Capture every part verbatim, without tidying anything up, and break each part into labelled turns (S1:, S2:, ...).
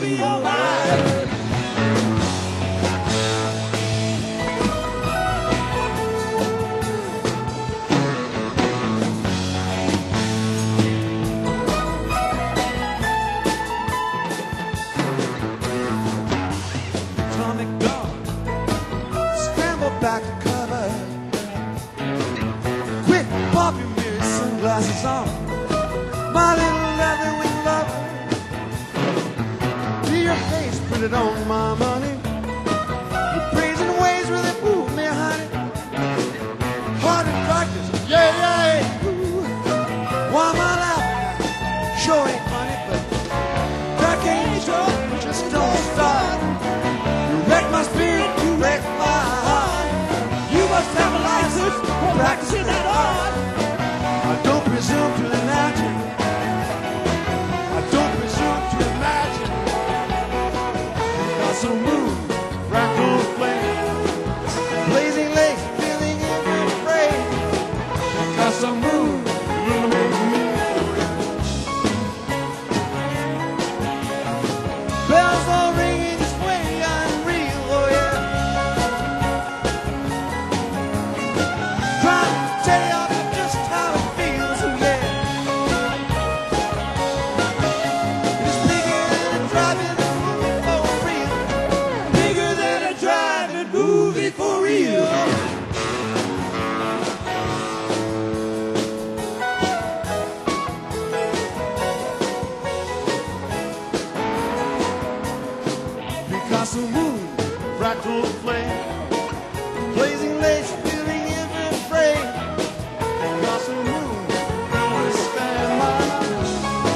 S1: be alright. Atomic dog, scramble back to cover. Quick, pop your mirror, sunglasses on. My little leather wing lover, see your face, put it on my money. You're praising ways where they move me, honey. Hard to practice, yeah, yeah. Ooh. Why am I laughing? Sure ain't funny, but crack ain't sure, just don't start. You wreck my spirit, you wreck my heart. You must have a license for practicing that art. I don't presume to imagine. I don't presume to imagine. Got some moon, fractal flame, blazing lakes, filling every frame. Got some moon, illuminating me. Bells all ringing this way, I'm real, oh yeah. Trying to tell y'all just how it feels, oh yeah. It's bigger than a driving movie for real. Bigger than a driving movie for real. Picasso moon, fractal flame, blazing lace, filling every frame. Picasso moon, will stand my mind.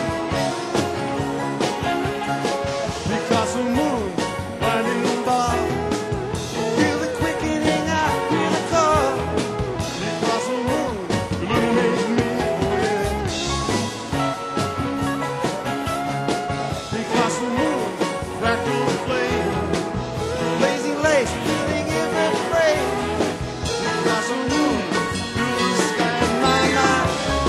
S1: Picasso moon, blinding bar, feel the quickening, I feel the car. Picasso moon, illuminates me, oh yeah. Picasso moon, fractal flame, blazing lace, filling every frame. Picasso moon, will stand my mind.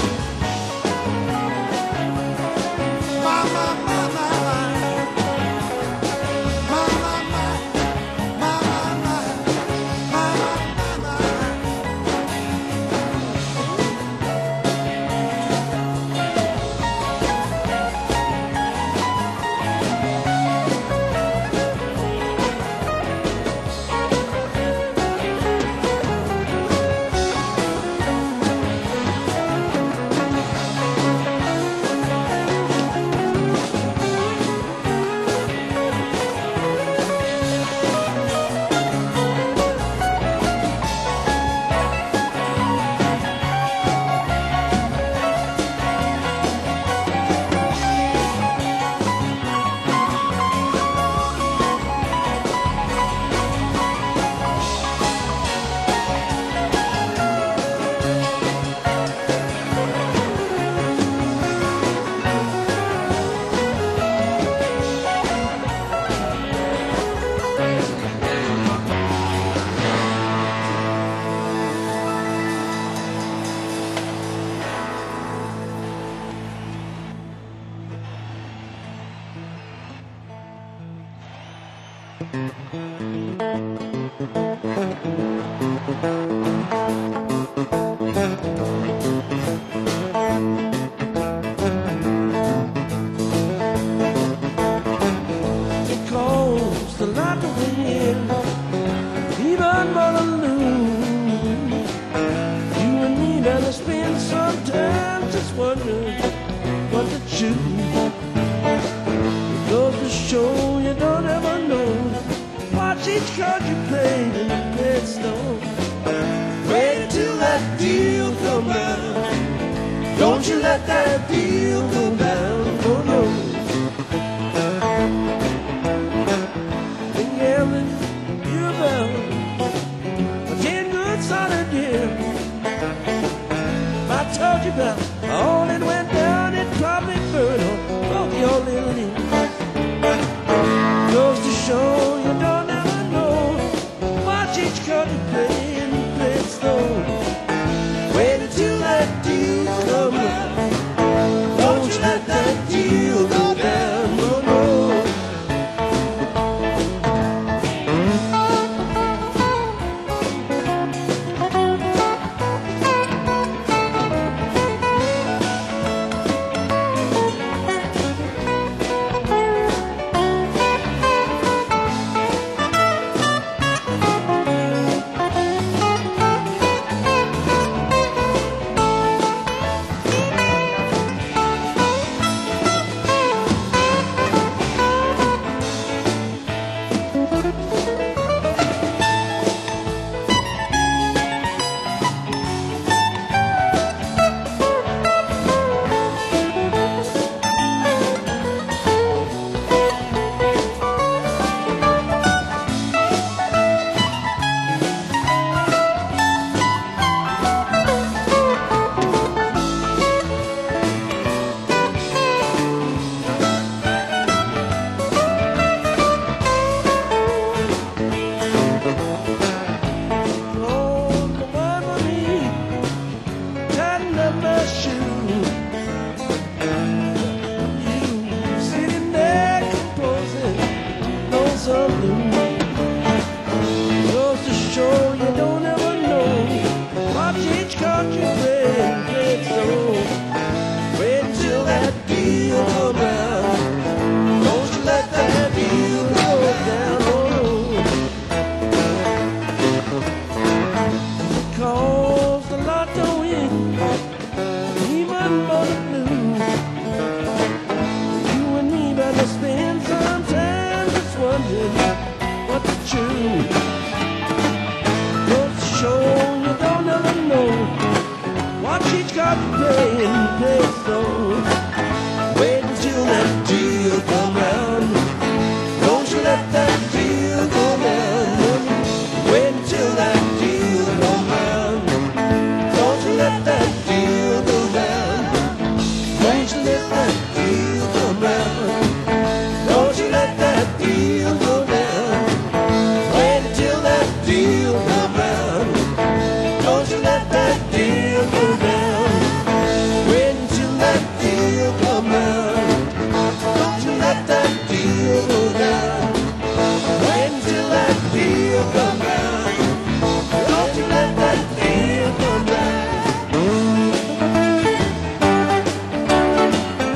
S1: My, my, my, my, my. My, my, my. My, my, my. My, my, my, my. It calls the light to win, even more than lose. You and me gotta spend some time just wondering what to choose. It goes to show you don't ever know. Watch each card you play in the headstone. Wait until that deal come round. Don't you let that deal go down, oh no. Been gambling, you're bound for ten good solid years. If I told you about all that went down, it probably burned on both your little ears. Goes to show you don't ever know. Watch each card you play and you play it slow. Wait until that deal comes out. Don't you let that deal go down, no, no. Don't you let that deal come round. Don't you let that deal go down. Wait until that deal come round. Don't you let that deal go down. Wait until that deal come round. Don't you let that deal go down. Wait until that deal come round. Don't you let that deal come round.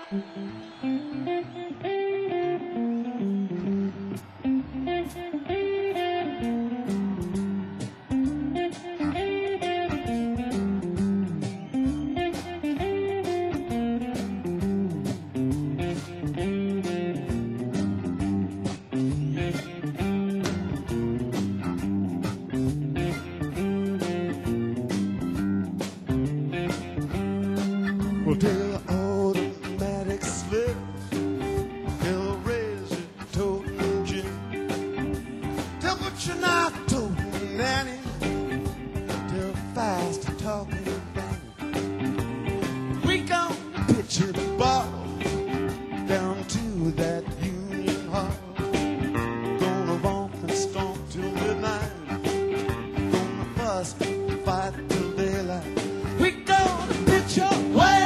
S1: Well, till the automatic slip, till raise your total gin, till put your knife to nanny, till fast talking bang. We gon' pitch it bottle down to that Union Hall. Gonna romp and stomp till midnight. Gonna fuss and fight till daylight. We gonna pitch your way.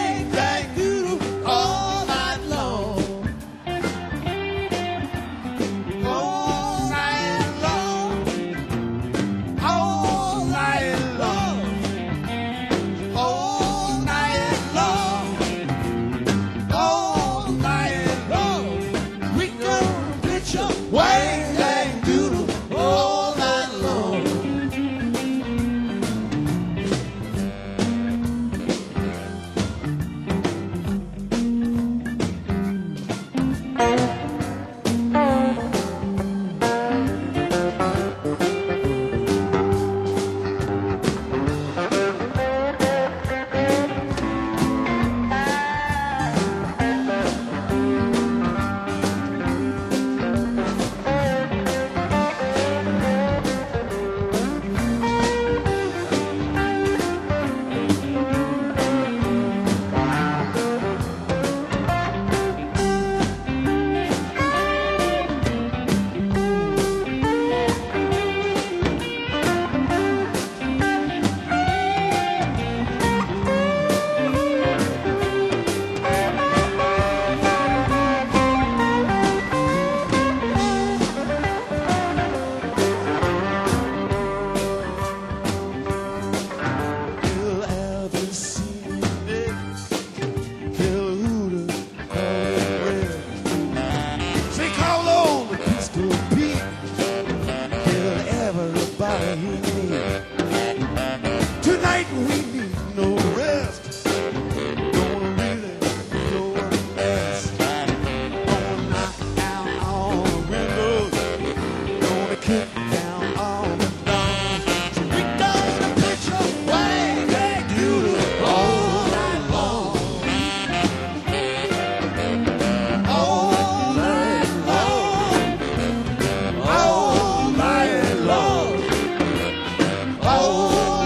S1: Tonight we need no rest. Gonna really go and rest. Gonna knock down all the windows. Gonna kick down all the doors. So we gonna pitch a way back to the all night long. All night long. All night long. All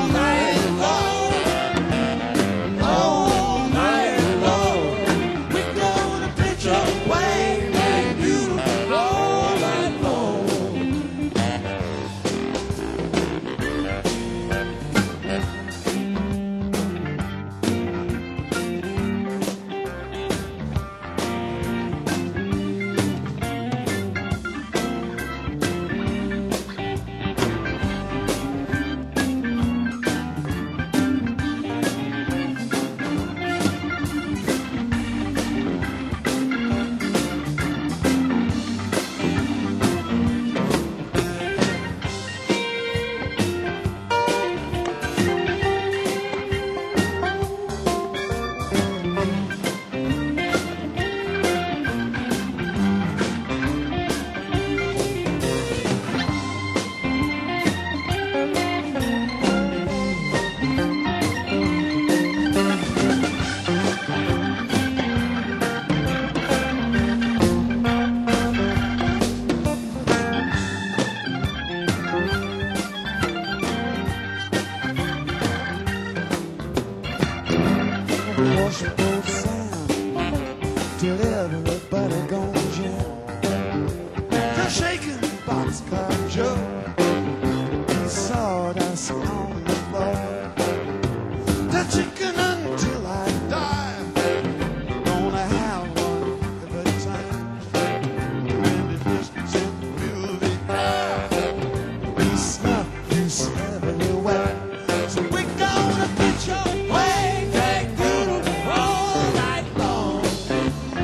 S1: washboard sound till everybody gonna jam. The shaking boxcar Joe, the sawdust on the floor. The chicken until I die. Gonna have one every time. When the distance and fill the air, we snuff this everywhere. So we're gonna pitch your way back to the all night long.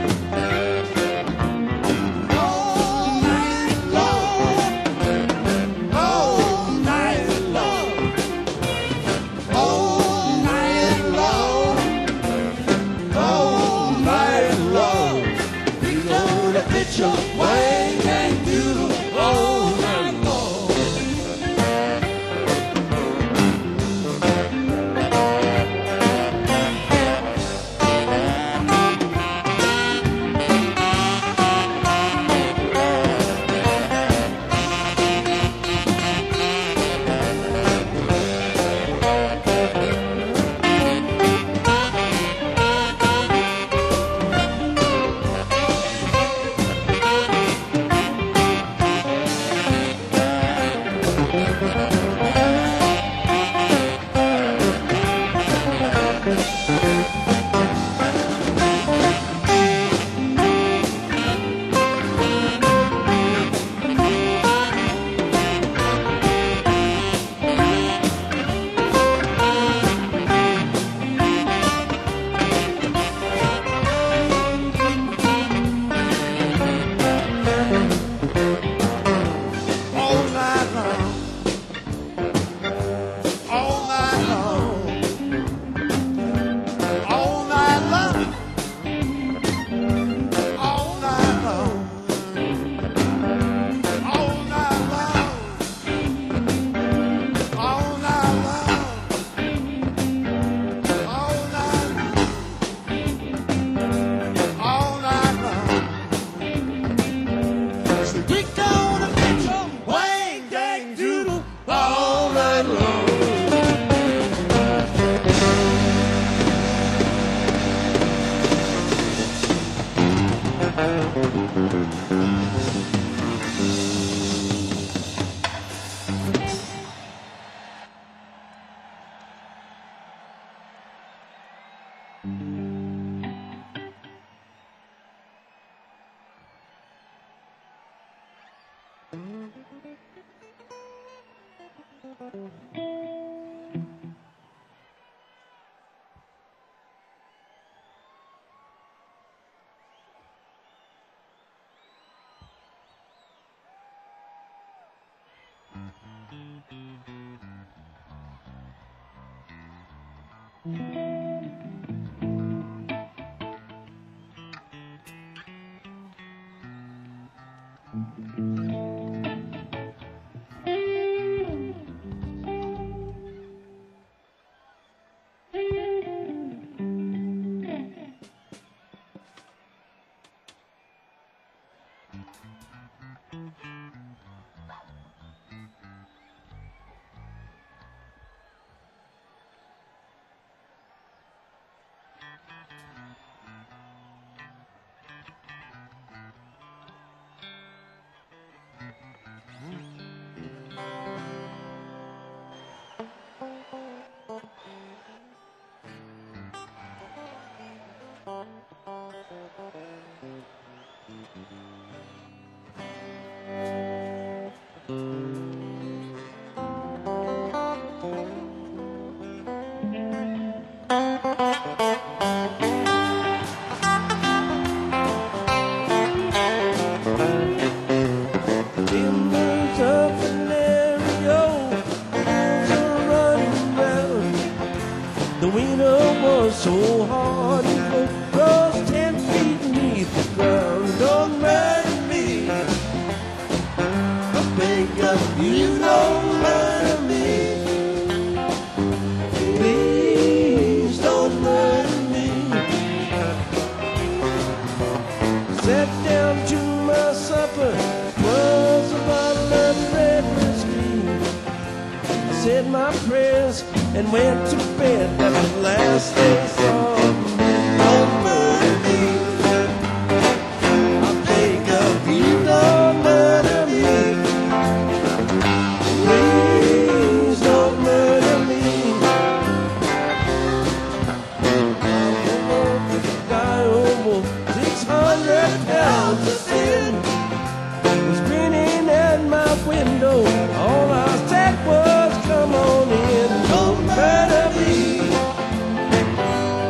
S1: Wang, dang, doodle, all night long.
S2: So hard it rose ten feet beneath the ground. Don't murder me, I beg of you, don't murder me. Please don't murder me. Sat down to my supper, was a bottle of red whiskey. I said my prayers and went to bed. That was the last they saw of me. Don't murder me, I beg of you, don't murder me. Please don't murder me. The guy almost six hundred pounds of sin was grinning at my window. All I said was, come on in. Don't murder me,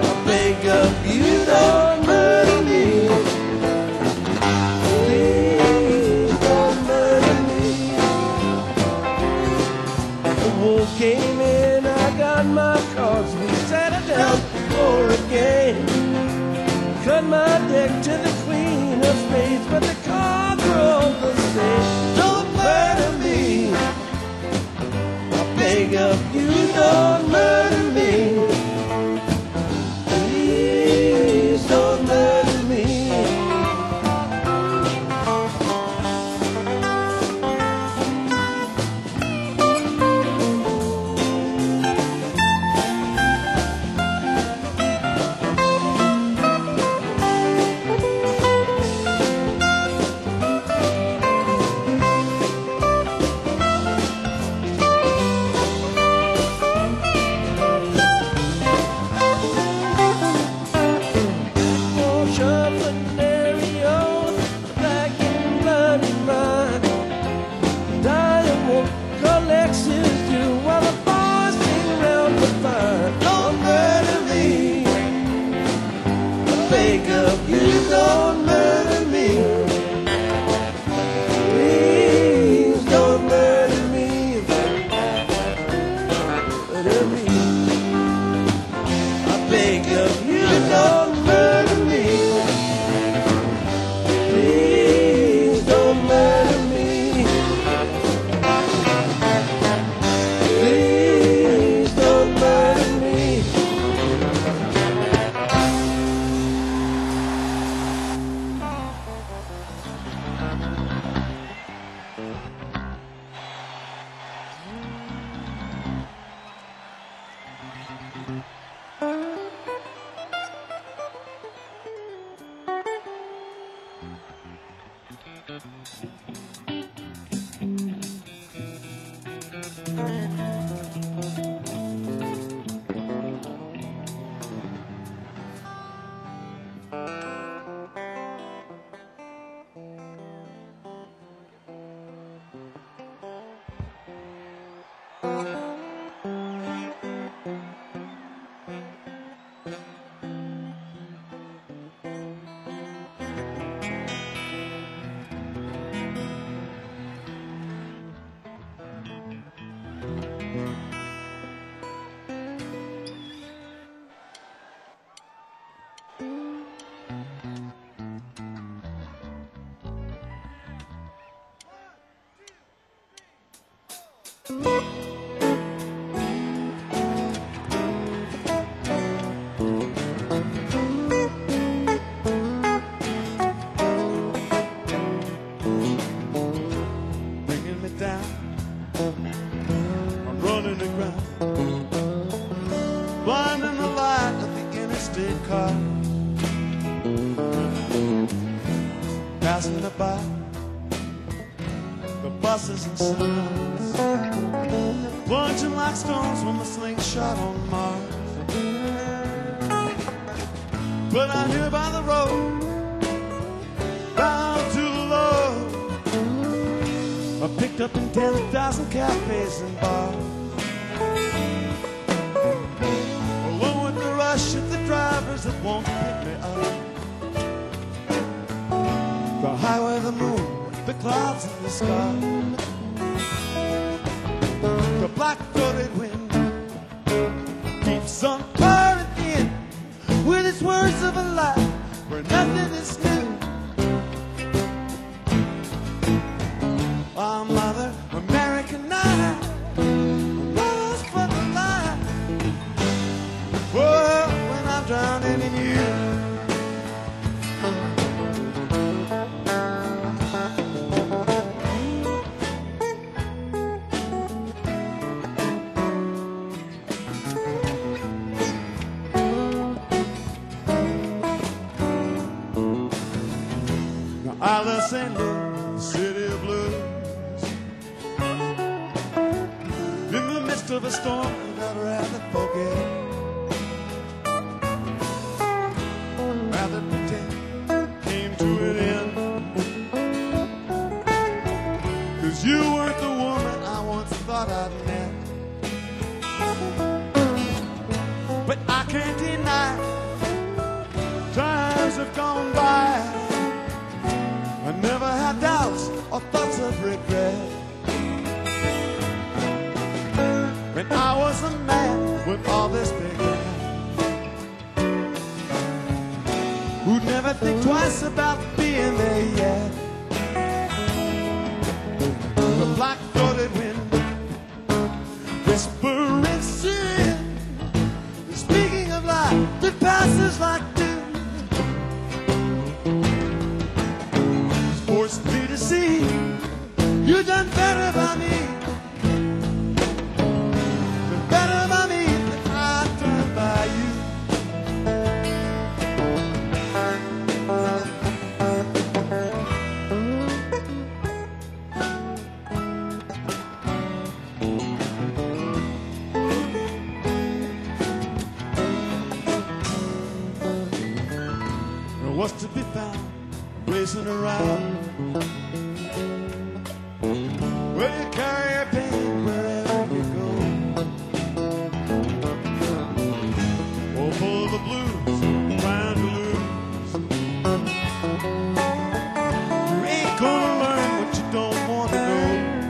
S1: Bringing me down, I'm running aground, blinding the light of the interstate car, passing the by the buses and signs, plunging like stones from a slingshot on Mars. But out here by the road, bound to the low, I picked up in ten thousand cafes and bars. Along with the rush of the drivers that won't pick me up, the highway, the moon, the clouds in the sky, the black-throated wind keeps on pouring in with its words of a lie where nothing is new. Oh, Mother, American night, I'm lost for the light. Whoa, when I'm drowning in you. Now, Alice Saint Louis, city of blues. In the midst of a storm, I'd rather forget, rather pretend came to an end. 'Cause you weren't the woman I once thought I'd met. But I can't deny, times have gone by. I never had doubts or thoughts of regret. When I was a man, when all this began, who'd never think twice about being there yet. The black-throated wind, whispering sin, speaking of life that passes like dew, forced me to see you done better by me. Better by me than I done by you. What's to be found racing around where you carry your pain wherever you go. Oh, full of the blues, trying to lose. You ain't gonna learn what you don't want to know.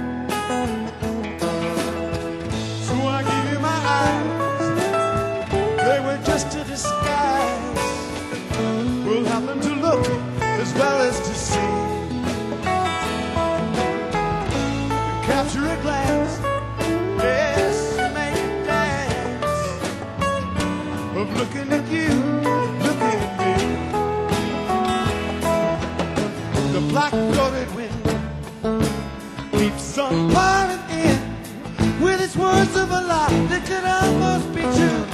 S1: So I give you my eyes, they were just a disguise. We'll help them to look as well as to see. Capture a glance, yes, make it dance, of looking at you, looking at me. The black-throated wind keeps on pouring in with its words of a lie that could almost be true.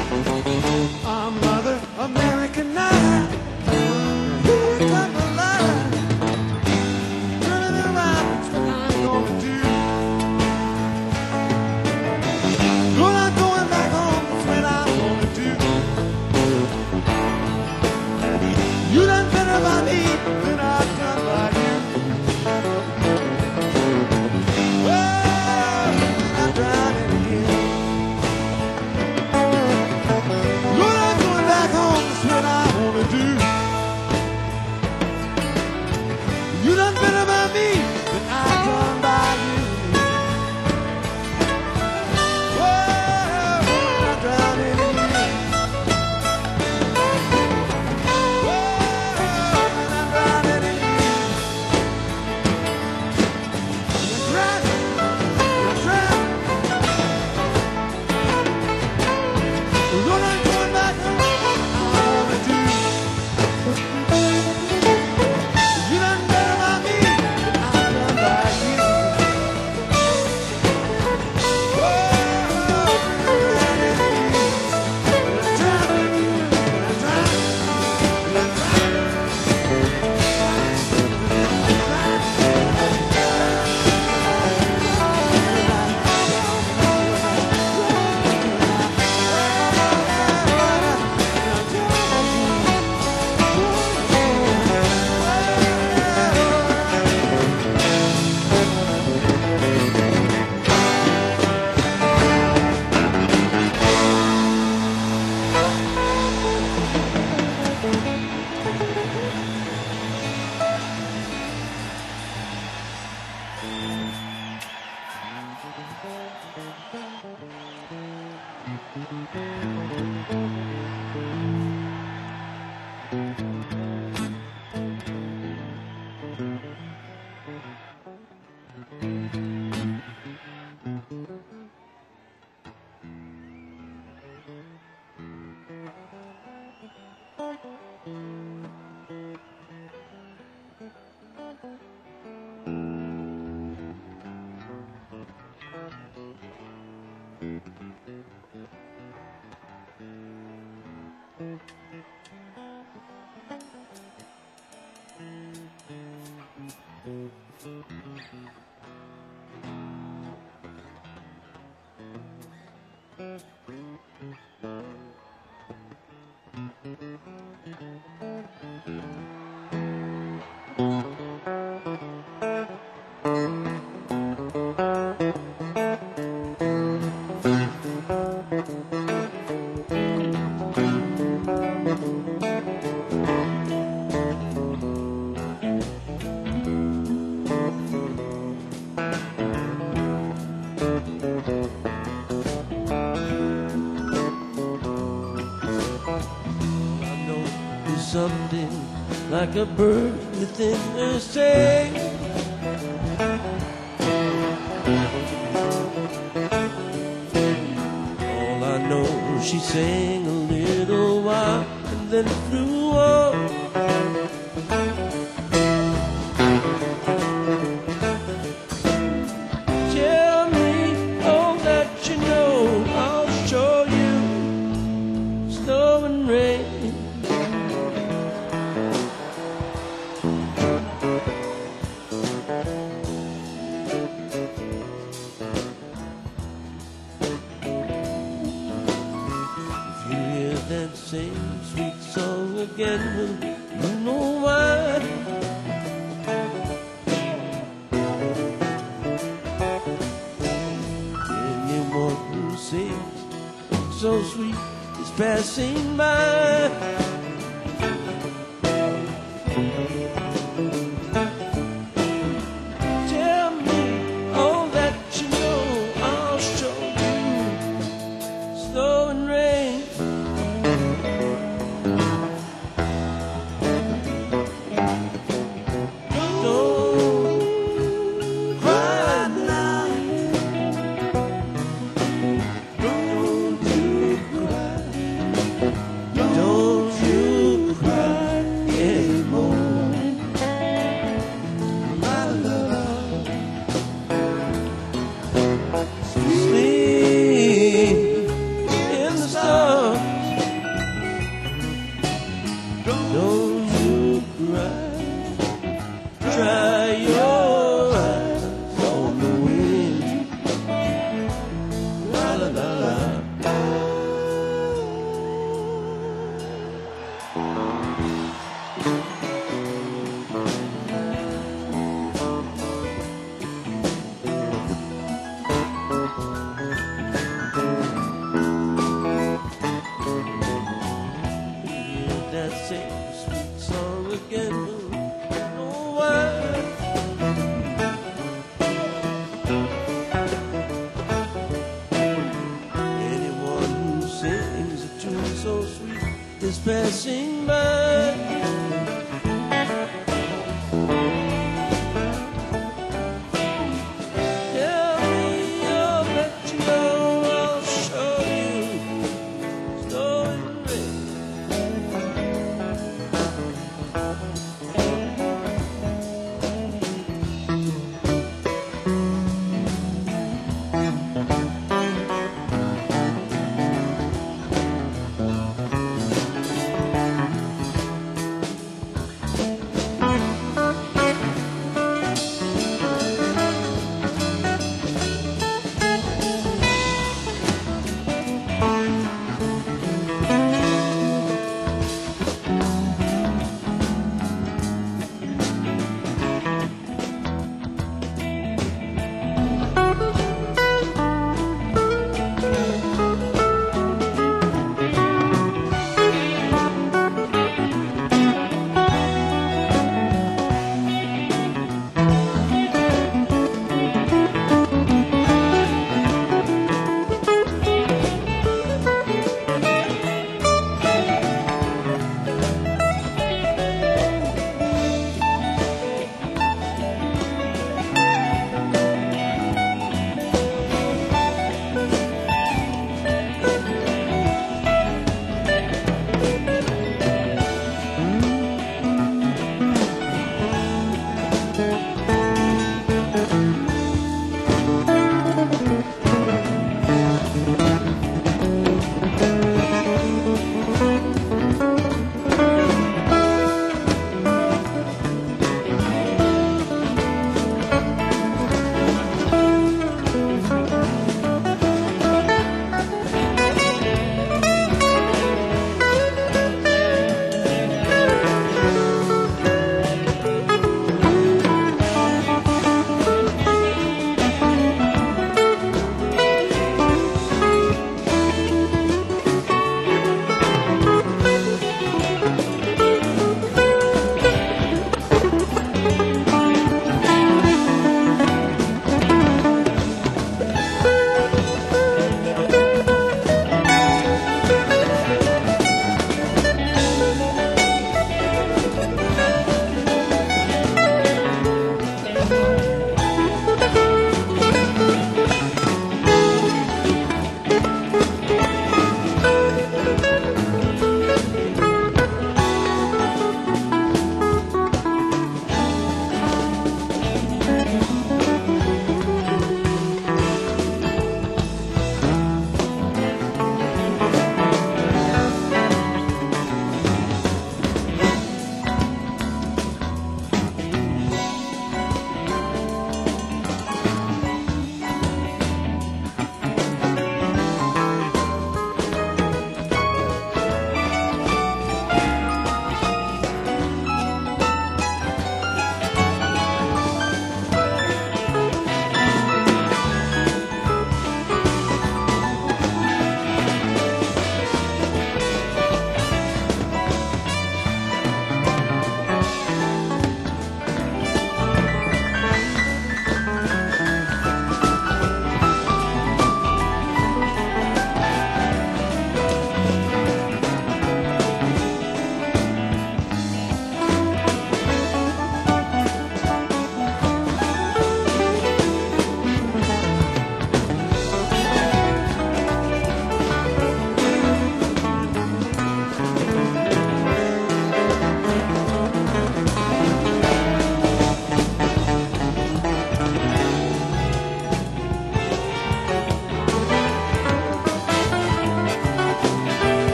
S1: Our mother, American night, here come the light.
S2: Something like a bird within her shade. All I know, she sang a little while and then flew on. Tell me all that you know, I'll show you snow and rain. That same sweet song again, well, you know why. Anyone who sings so sweet is passing by. Tell me all that you know, I'll show you snow and rain. Don't you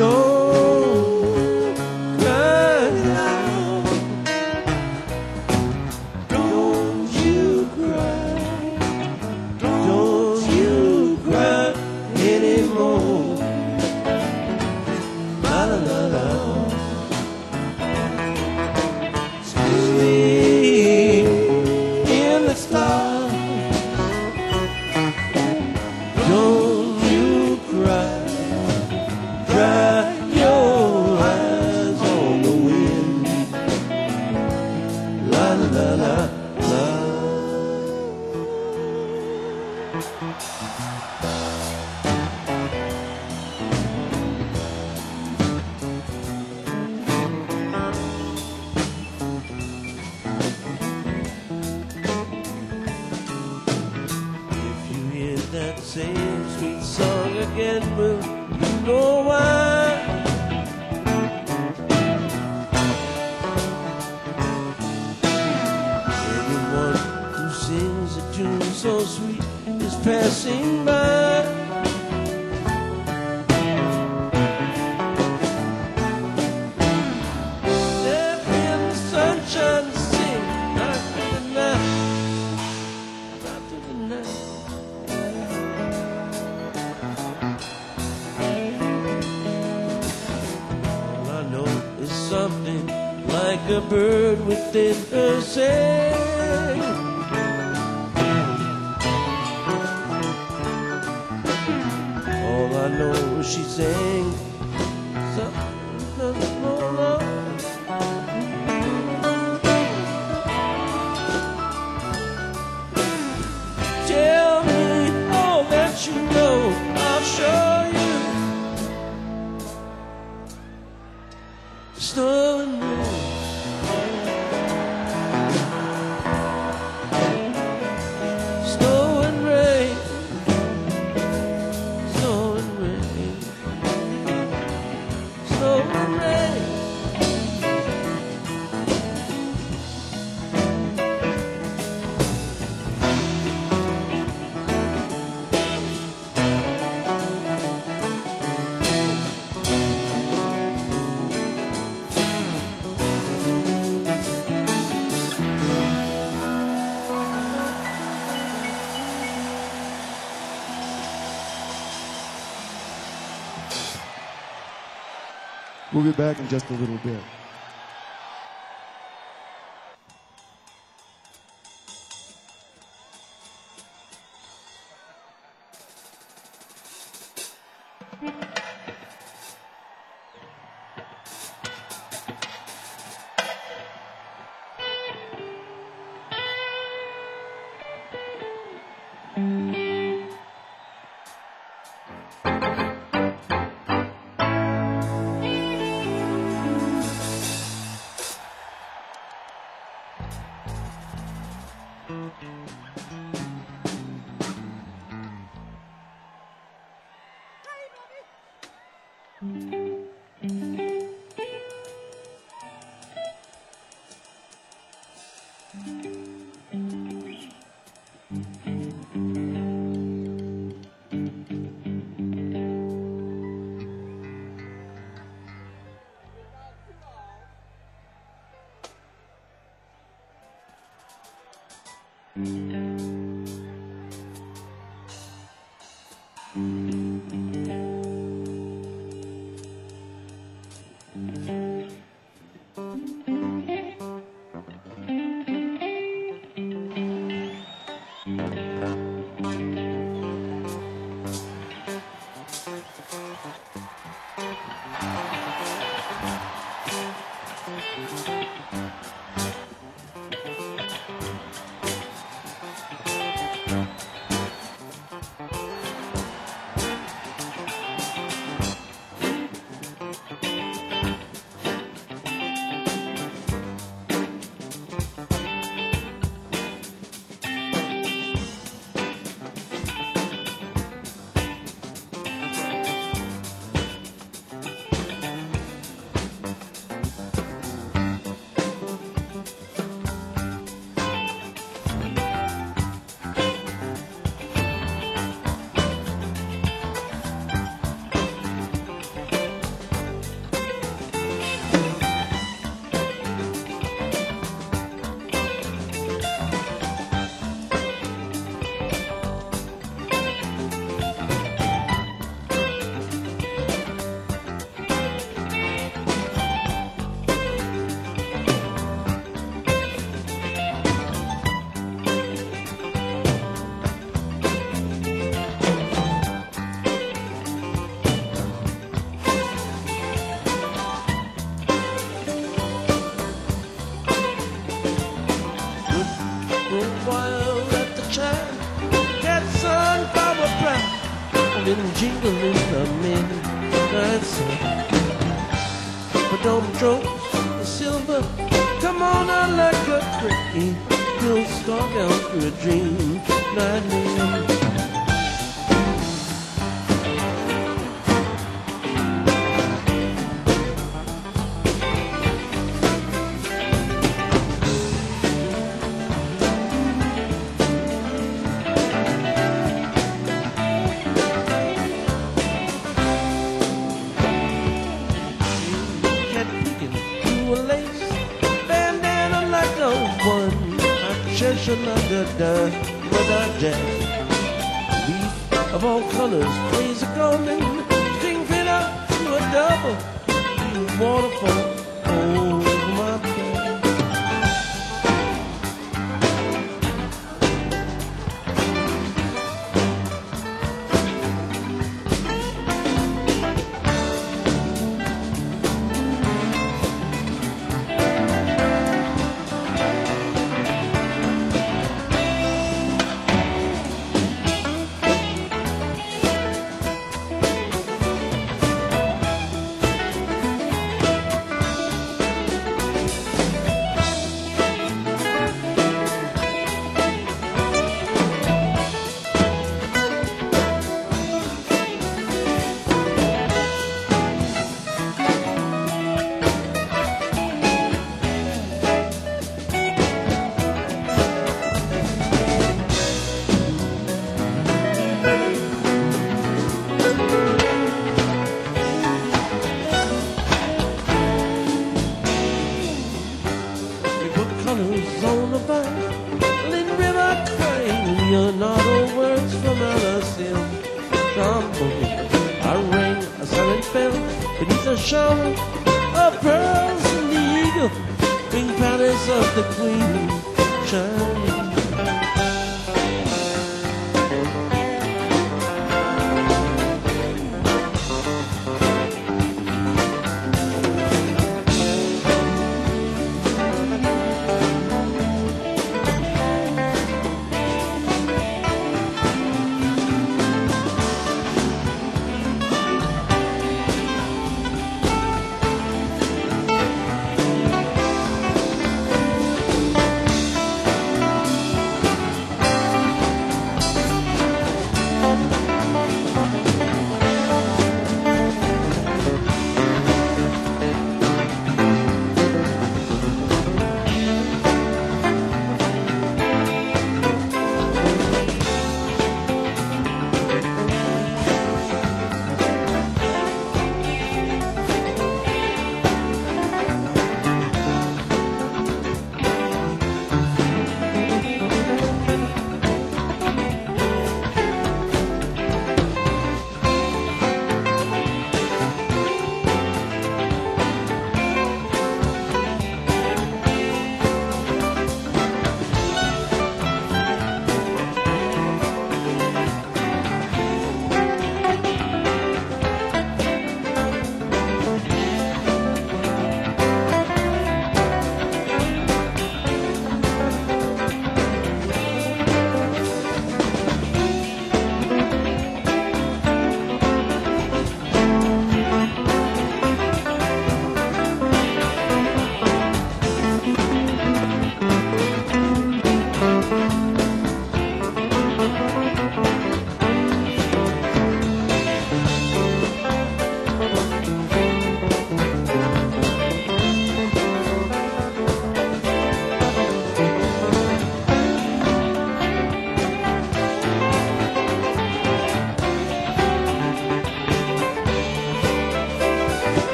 S2: Don't cry now. Don't you cry. Don't you cry anymore. La la la la. Sleep in the stars. Don't you cry. Dry your eyes on the wind. La la la la la. If you hear that same sweet song again, will you know why? Anyone who sings a tune so sweet is passing by. Step in the sunshine and sing right through the night, right through the night. All I know is something like a bird within herself. All I know is she sang something more love. Tell me all that you know, I'll show you. Snow and rain. Snow and rain. Snow and rain. Snow and rain.
S1: We'll be back in just a little bit.
S2: right, son. But don't throw the silver. Come on out like a cricket. You'll stalk down through a dream night wind. Another dime without jazz. Beef of all colors plays a golden string fit up to a double. You waterfall over my bed. On the Berlin River crying Leonardo words from Alice trombone. I rang a silent bell beneath a shower of pearls and the eagle winged palace of the queen shining.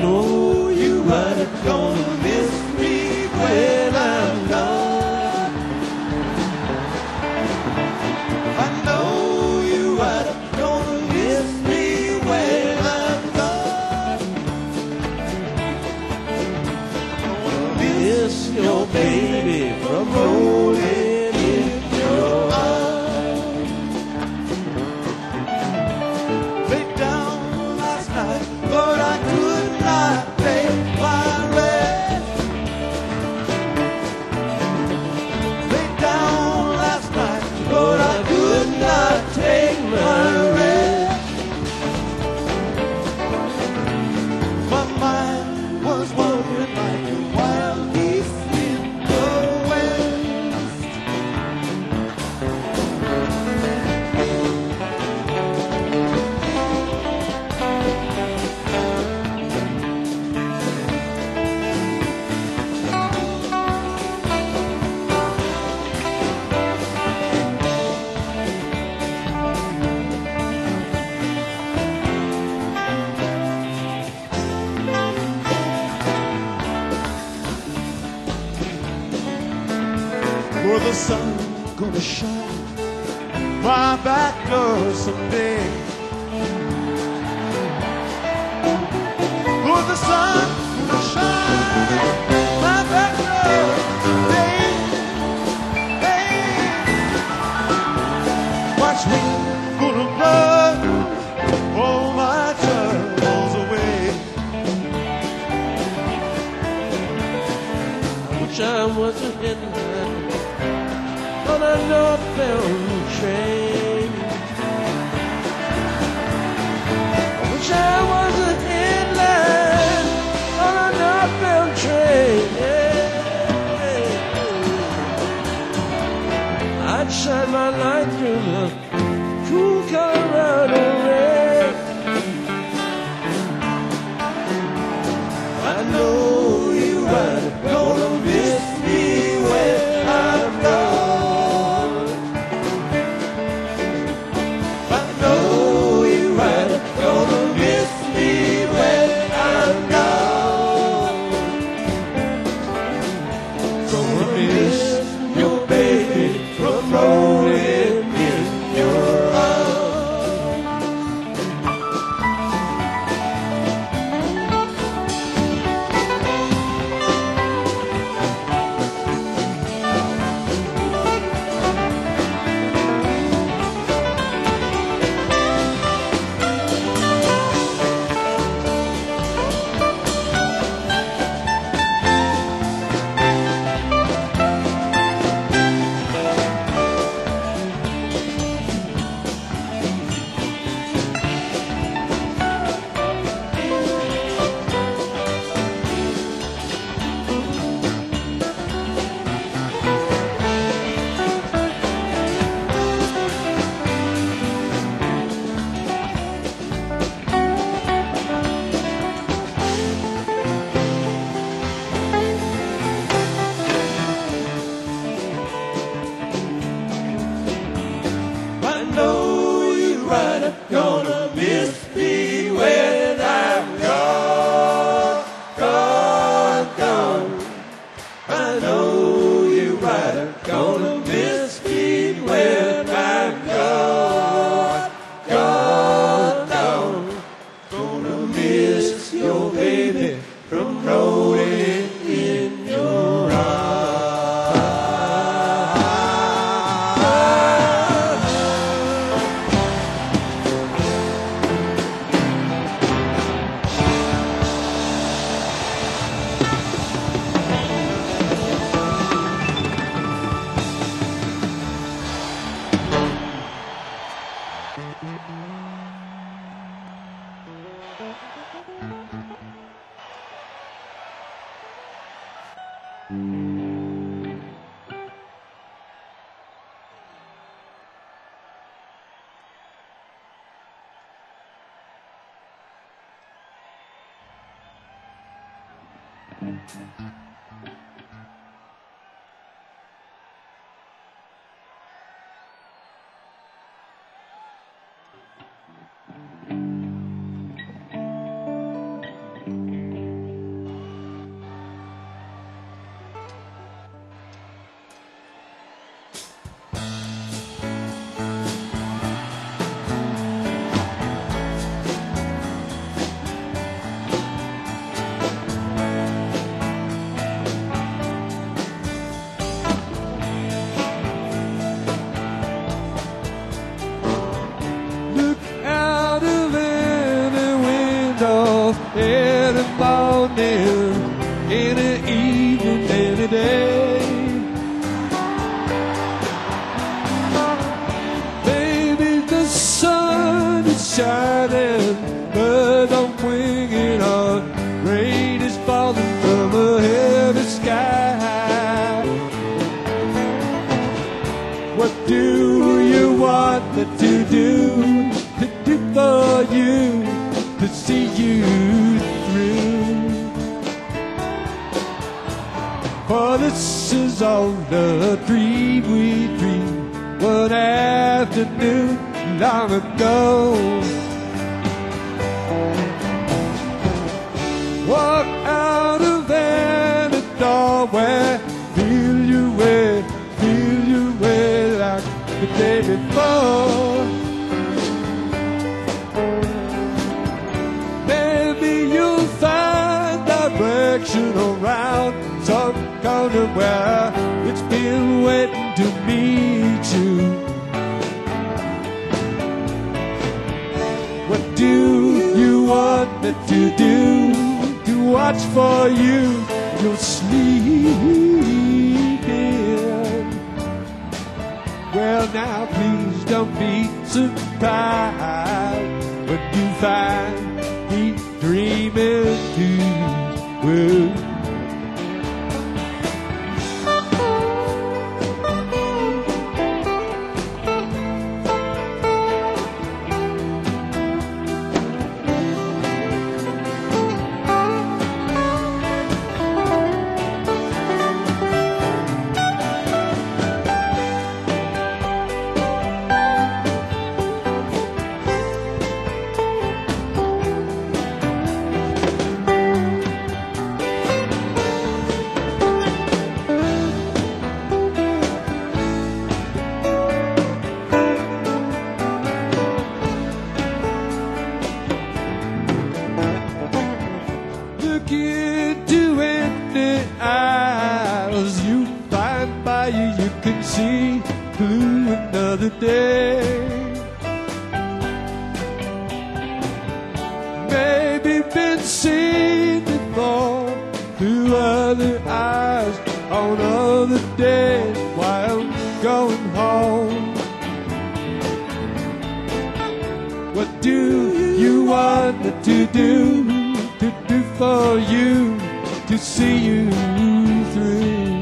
S2: know you are gonna miss me when I'm gone.
S1: I know you are gonna miss me when I'm gone. Gonna
S2: Miss your baby from rolling in your arms.
S1: lay down last night, but I could not take my rest. Lay down last night, but I could not take my rest. My mind was wandering like a wild geese in the west. For the sun gonna shine my back door someday. For the sun gonna shine my back door someday. Hey, watch me gonna blow all my troubles away.
S2: Wish I was a headline on a northbound train. I wish I was a headline on a northbound train. I'd shine my light through the cool Colorado rain. I know you are gonna miss me when I'm gone.
S1: I know you are gonna miss me when I'm gone. Gonna miss your baby from rolling in your arms. I know you are gonna miss me when I'm gone, gone, gone. I know you are gonna miss me when I'm gone, gone, gone. Gonna miss your baby from rolling in your arms.
S2: off in the morning, in the evening, in the day. Baby, the sun is shining, birds are winging on, rain is falling from a heavy sky. What do you want me to do, to do for you, to see you through? For this is all the dream we dreamed one afternoon long ago. Walk out of any doorway, feel your way, feel your way like the day before. Maybe you'll find direction around some corner where it's been waiting to meet you. What do you want me to do, to watch for you, you're sleeping? Well now please don't be surprised when you find me dreaming too. Well, look into empty eyes, you find by you you can see through another day. Maybe been seen before through other eyes on other days while going home. What do you want me to do, to do for you, to see you through?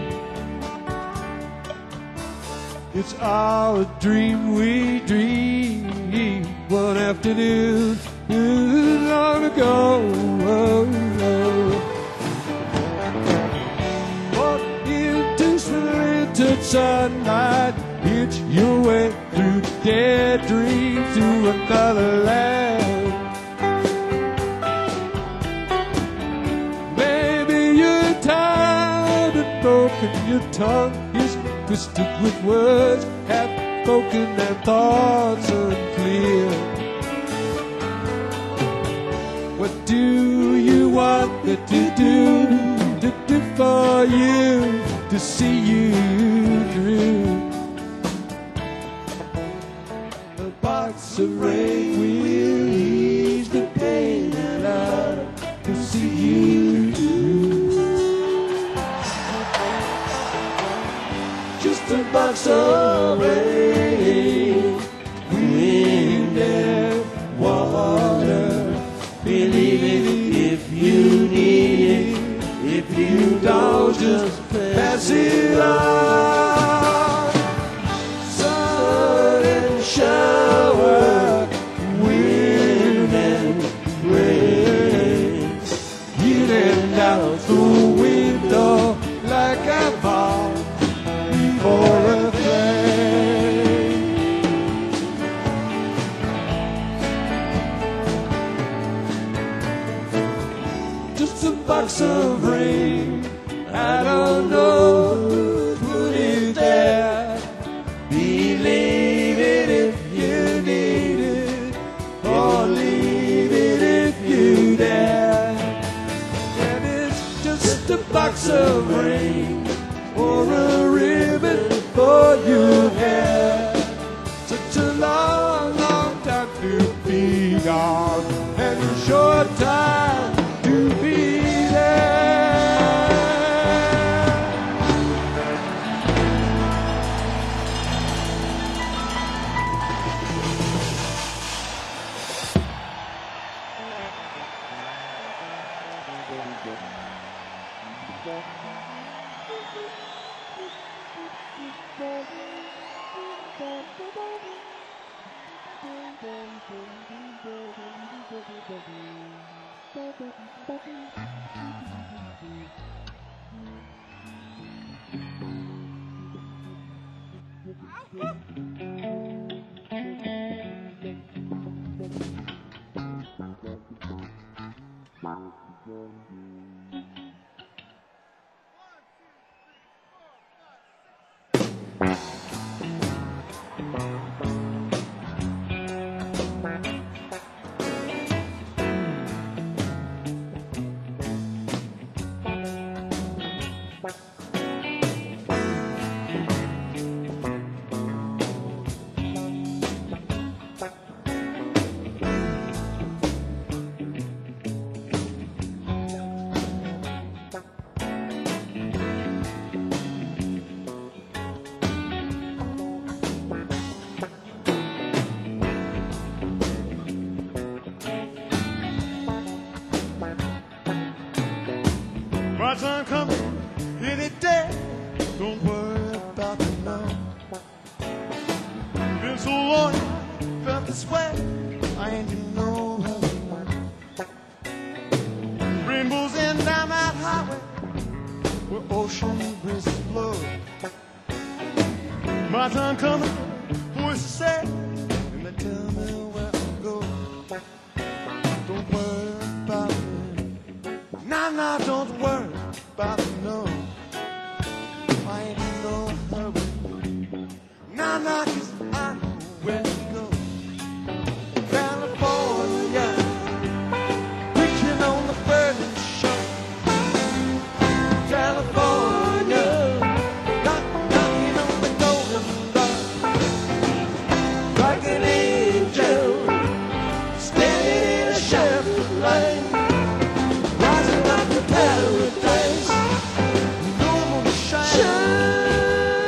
S2: It's all a dream we dreamed one afternoon long ago. Walk into splintered sunlight, hitch your way through dead dreams to another land. Broken, your tongue is twisted with words half spoken and thoughts unclear. What do you want me to do, to do for you, to see you through? A box of rain will ease the pain and love to see you through. Just a box of rain, wind and water. Believe it if you need it. If you don't, just pass it on. Sun and shower, wind and rain, in and out the window like a ball for a flame. Just a box of rain, I don't know who put it there. Believe it if you need it, or leave it if you dare. And it's just a box of rain, or a ribbon for your hair. Such a long, long time to be gone, and a short time
S1: My time coming any day. Don't worry about me now. Been so long, felt this way. I ain't in no hurry. Rainbows in down that highway where ocean breezes blow. My time coming, voices say, and they tell me where to go. Don't worry about me. Nah, nah, don't worry about me, no. I ain't in no hurry. Nah, nah, 'cause I know where to go. California, preaching on the burning shore. California, knock, knocking on the golden door. Like an angel, standing in a shaft of light. Rising up to paradise. No one shine.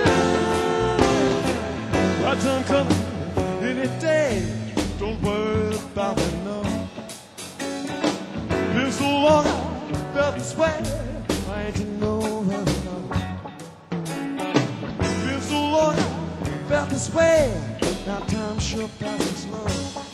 S1: My time coming any day. Don't worry about it, no. Been so long, felt this way. I ain't in no hurry, no. Been so long, felt this way. Now time sure passes slow.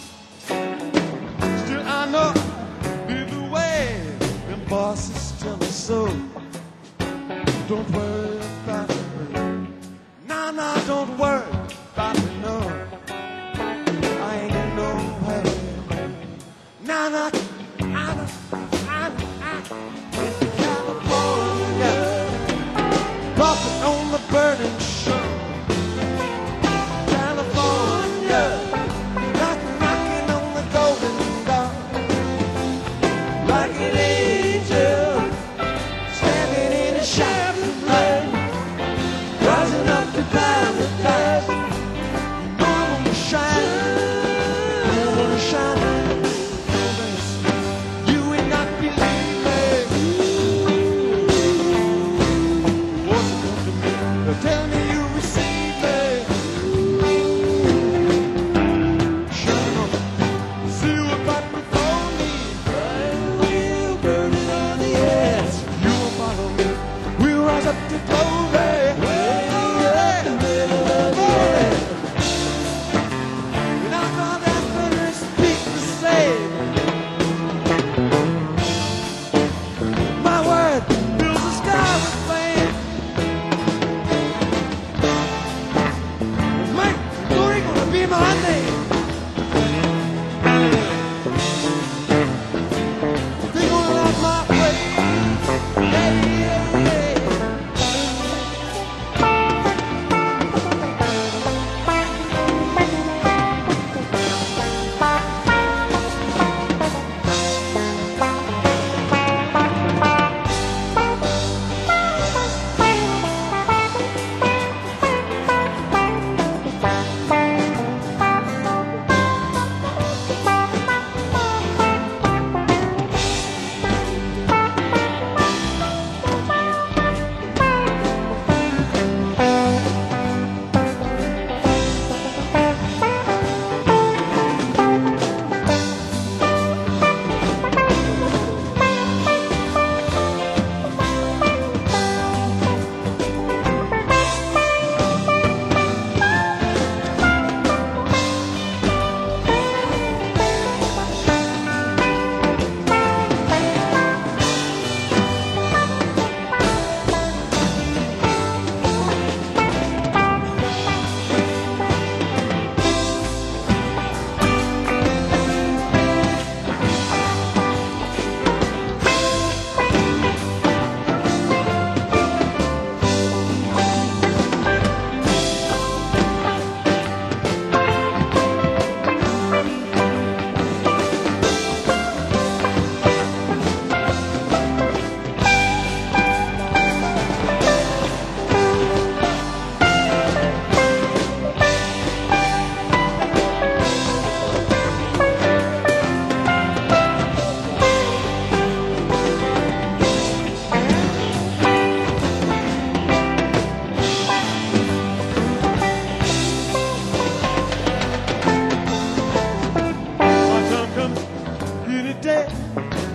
S1: Still I know, either way, them bosses tell me so. Don't worry about it. Nah, nah, don't worry about me, no. I ain't in no hurry. Nah, nah, I know, I know, I know. California, bumping on the burning shore. California, knocking, knocking on the golden door. Like an angel, standing in a shaft of light. Rising up to paradise. No one will shine. No one will shine. You ain't not believing. What's it come to me? They tell me you receive me. Shine on. See what right before me. I will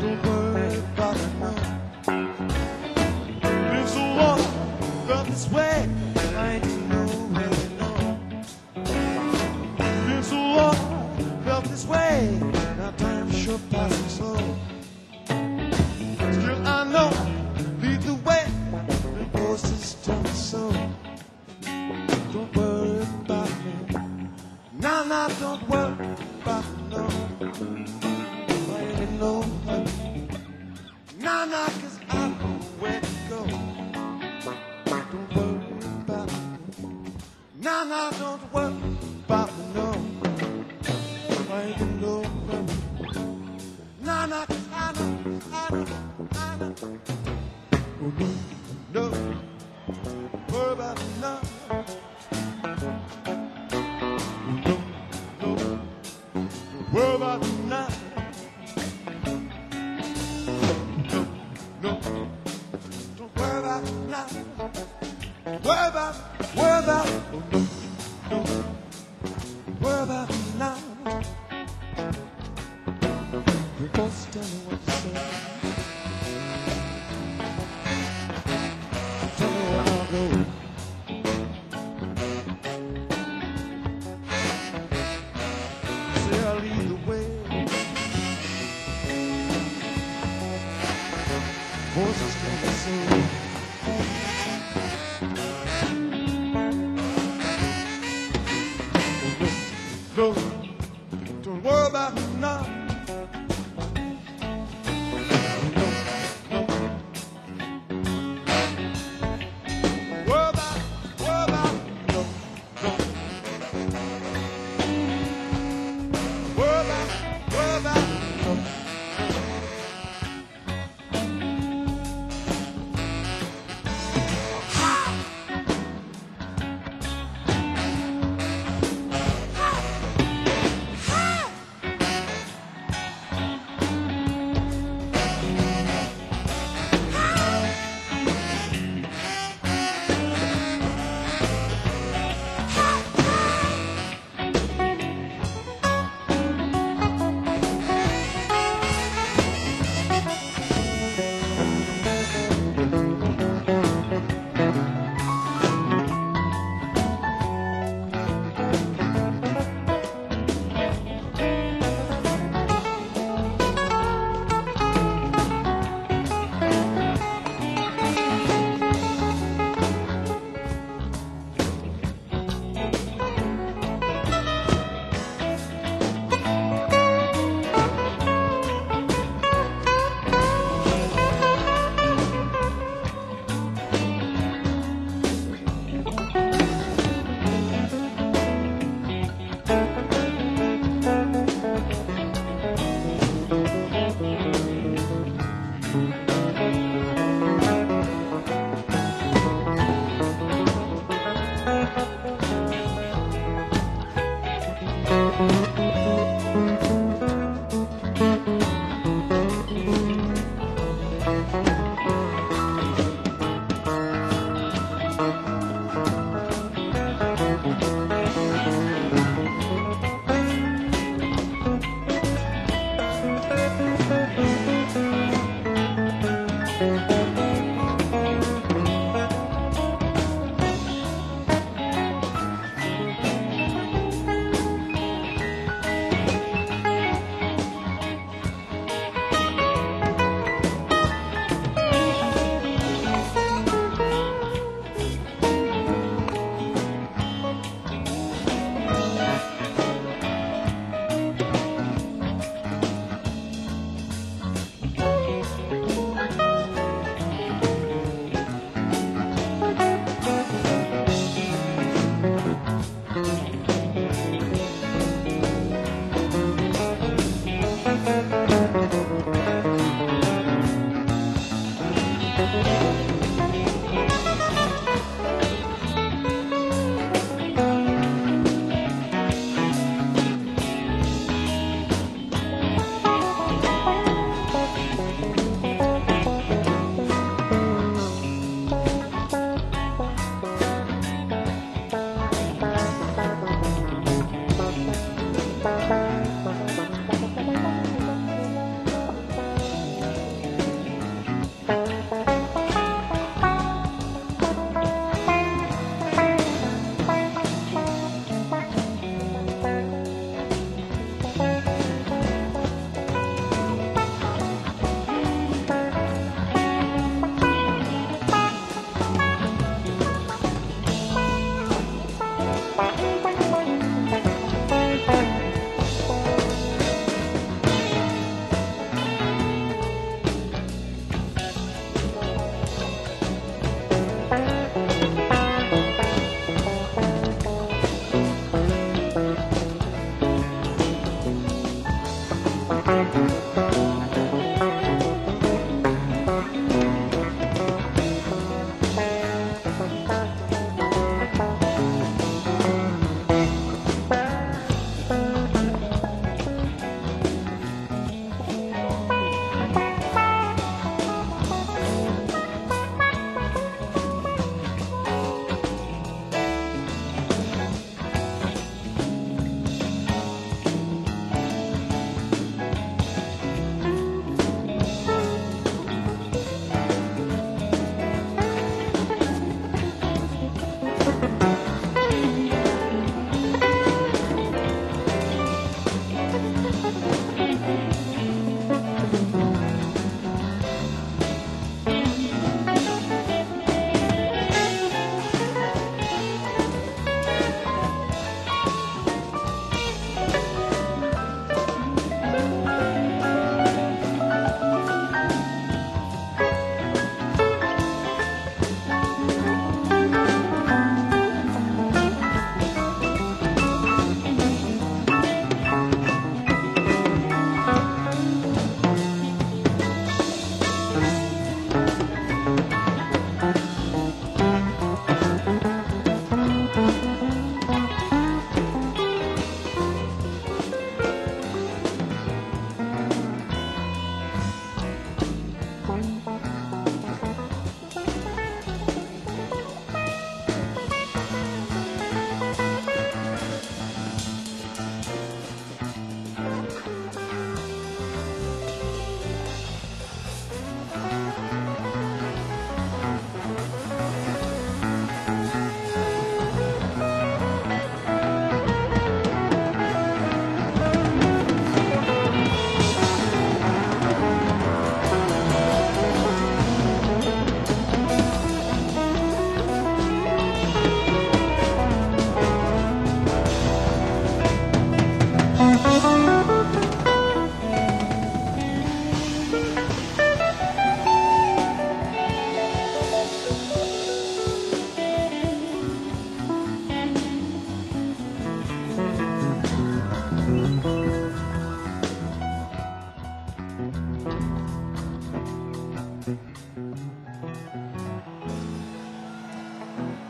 S1: Don't worry about it, no. Been so long, felt this way, I ain't nowhere, no. Been so long, felt this way, now time sure passing slow. Still I know, lead the way, the voices tell me so. Don't worry about me, nah, nah, don't worry about me, no. I ain't no hurry, nah, nah, 'cause I know where to go. Don't worry about me, nah, nah, don't worry about me, no. I ain't no hurry, nah, nah, 'cause I know, I know, I know. Oh, no, no, worry about me, no. No, no, don't worry about me now. No, no, don't worry about me now. Worry about, worry about, oh, no, no, worry about me now. You're supposed to tell me what to say. Tell me where I'll go. Say I'll lead the way. Voices tell me so. No, don't worry about me now. No, no. Worry about, worry about, no, no. Worry about, worry about, no.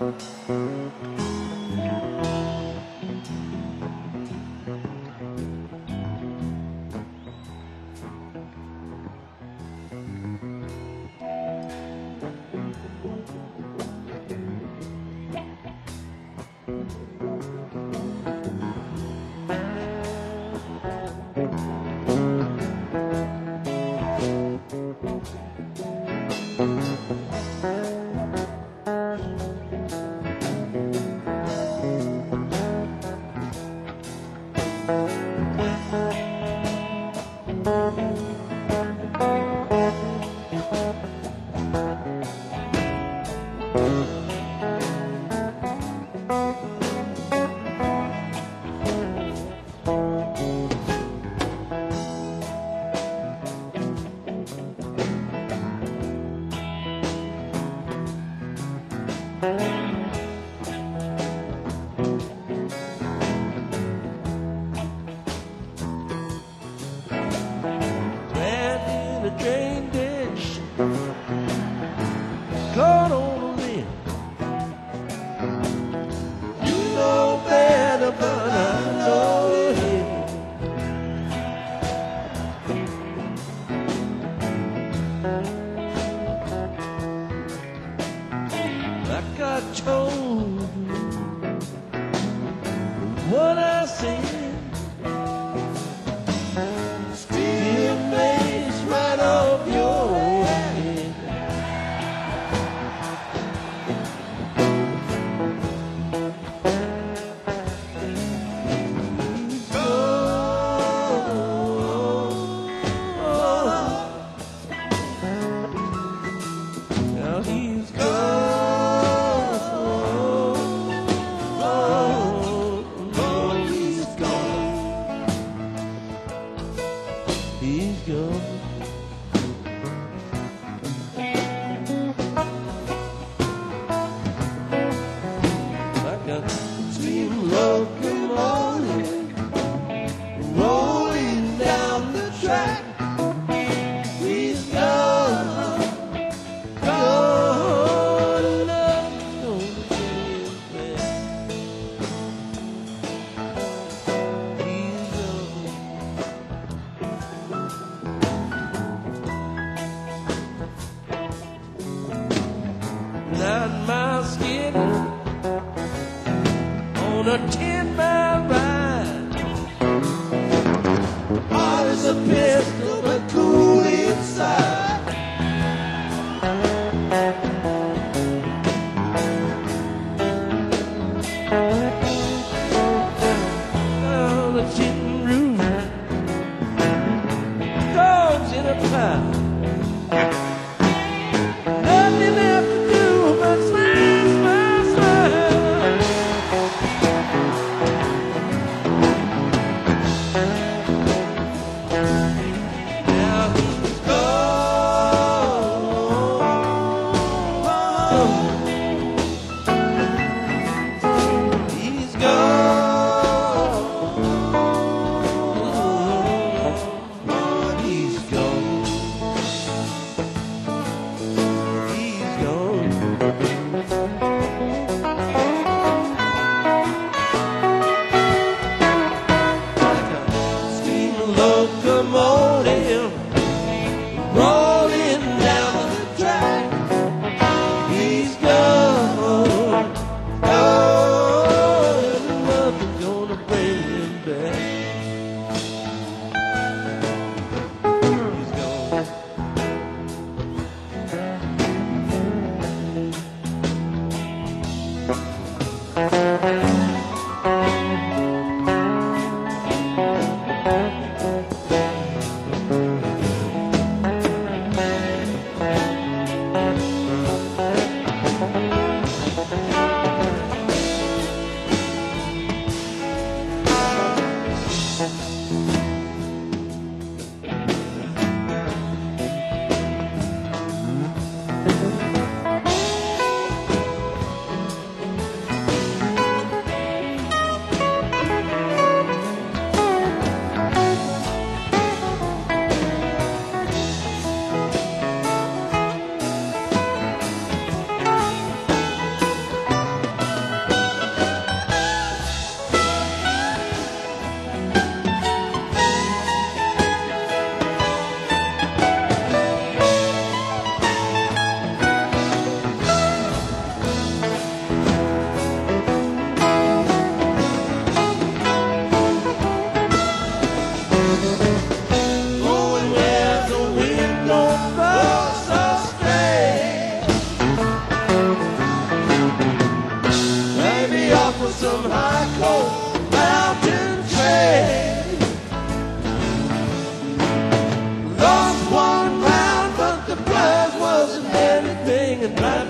S2: Ran in a drain ditch, caught on a limb. You know better, but I know him. I got told what I said. Still makes right off your head. Now he's gone. He's gone. He's gone. Like a steam locomotive rolling down the track. He's gone, gone, and I'm gonna take it back. He's gone. Nine miles skidding on a ten mile ride. Hot as a pistol, but cool inside. Down the chicken roof, dogs in a pile. Nothing left to do but smile, smile, smile.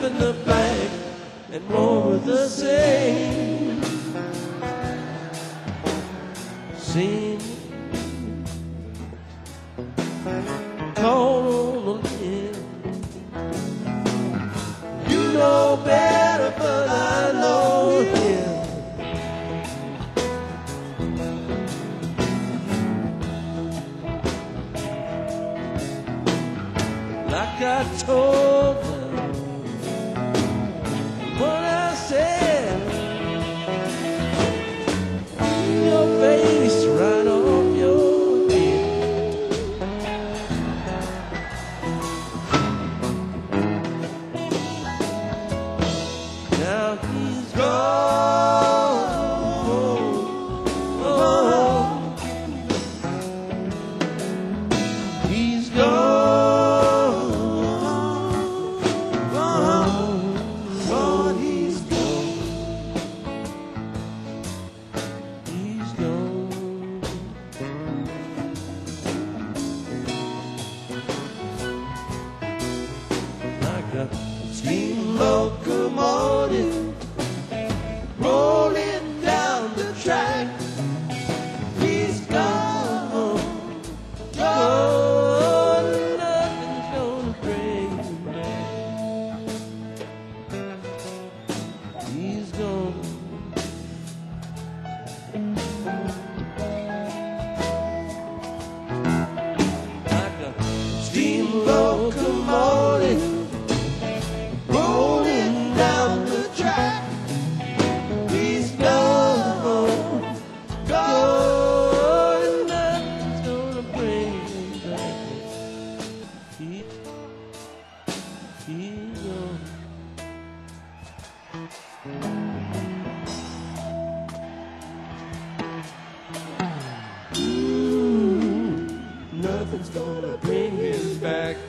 S2: in the back, and more of the same. Sing, call on him. You know better, but I know him. Like I told them what I said, your face right off your head. Now he's gone. Oh, he's gone. Steam locomotive rolling down the track. He's gone, gone, nothing's gonna bring him back. He's gone. Like a steam locomotive rolling down the track. He's gone, gone, nothing's gonna bring him back. He, he's gone. Ooh, nothing's gonna bring him back.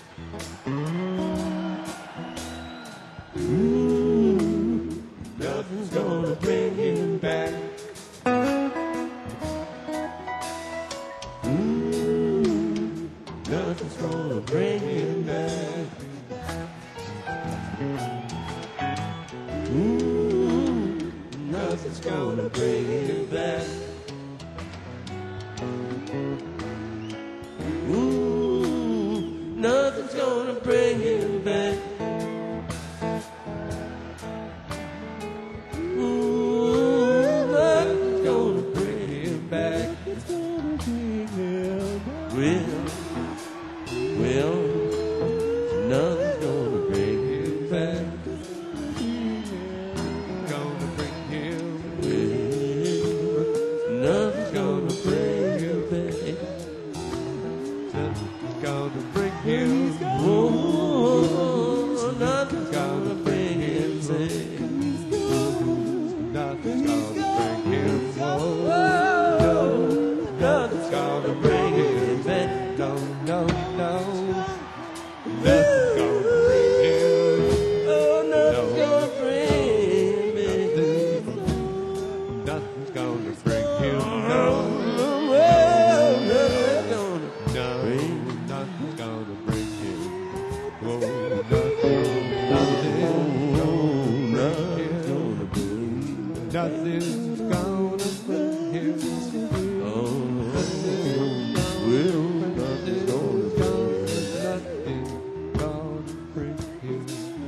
S2: Ooh, nothing's gonna bring him back. Ooh, nothing's gonna bring him back. Ooh, nothing's gonna bring him back. Ooh, nothing's gonna bring him back. Well, well, nothing's gonna bring him back. Gonna bring him. Well, nothing's gonna bring him back. Nothing's gonna bring him. Oh, nothing's gonna bring him back. Nothing's gonna bring him. Oh, nothing's gonna bring him back. No, no, no. Nothing's gonna bring him. Oh, nothing's gonna bring him back. Nothing's gonna bring him. No, well, nothing's gonna bring. Nothing's gonna bring him. Oh, nothing, nothing, no, nothing's gonna bring. Nothing's gonna bring him. Oh, nothing will. Nothing's gonna bring him.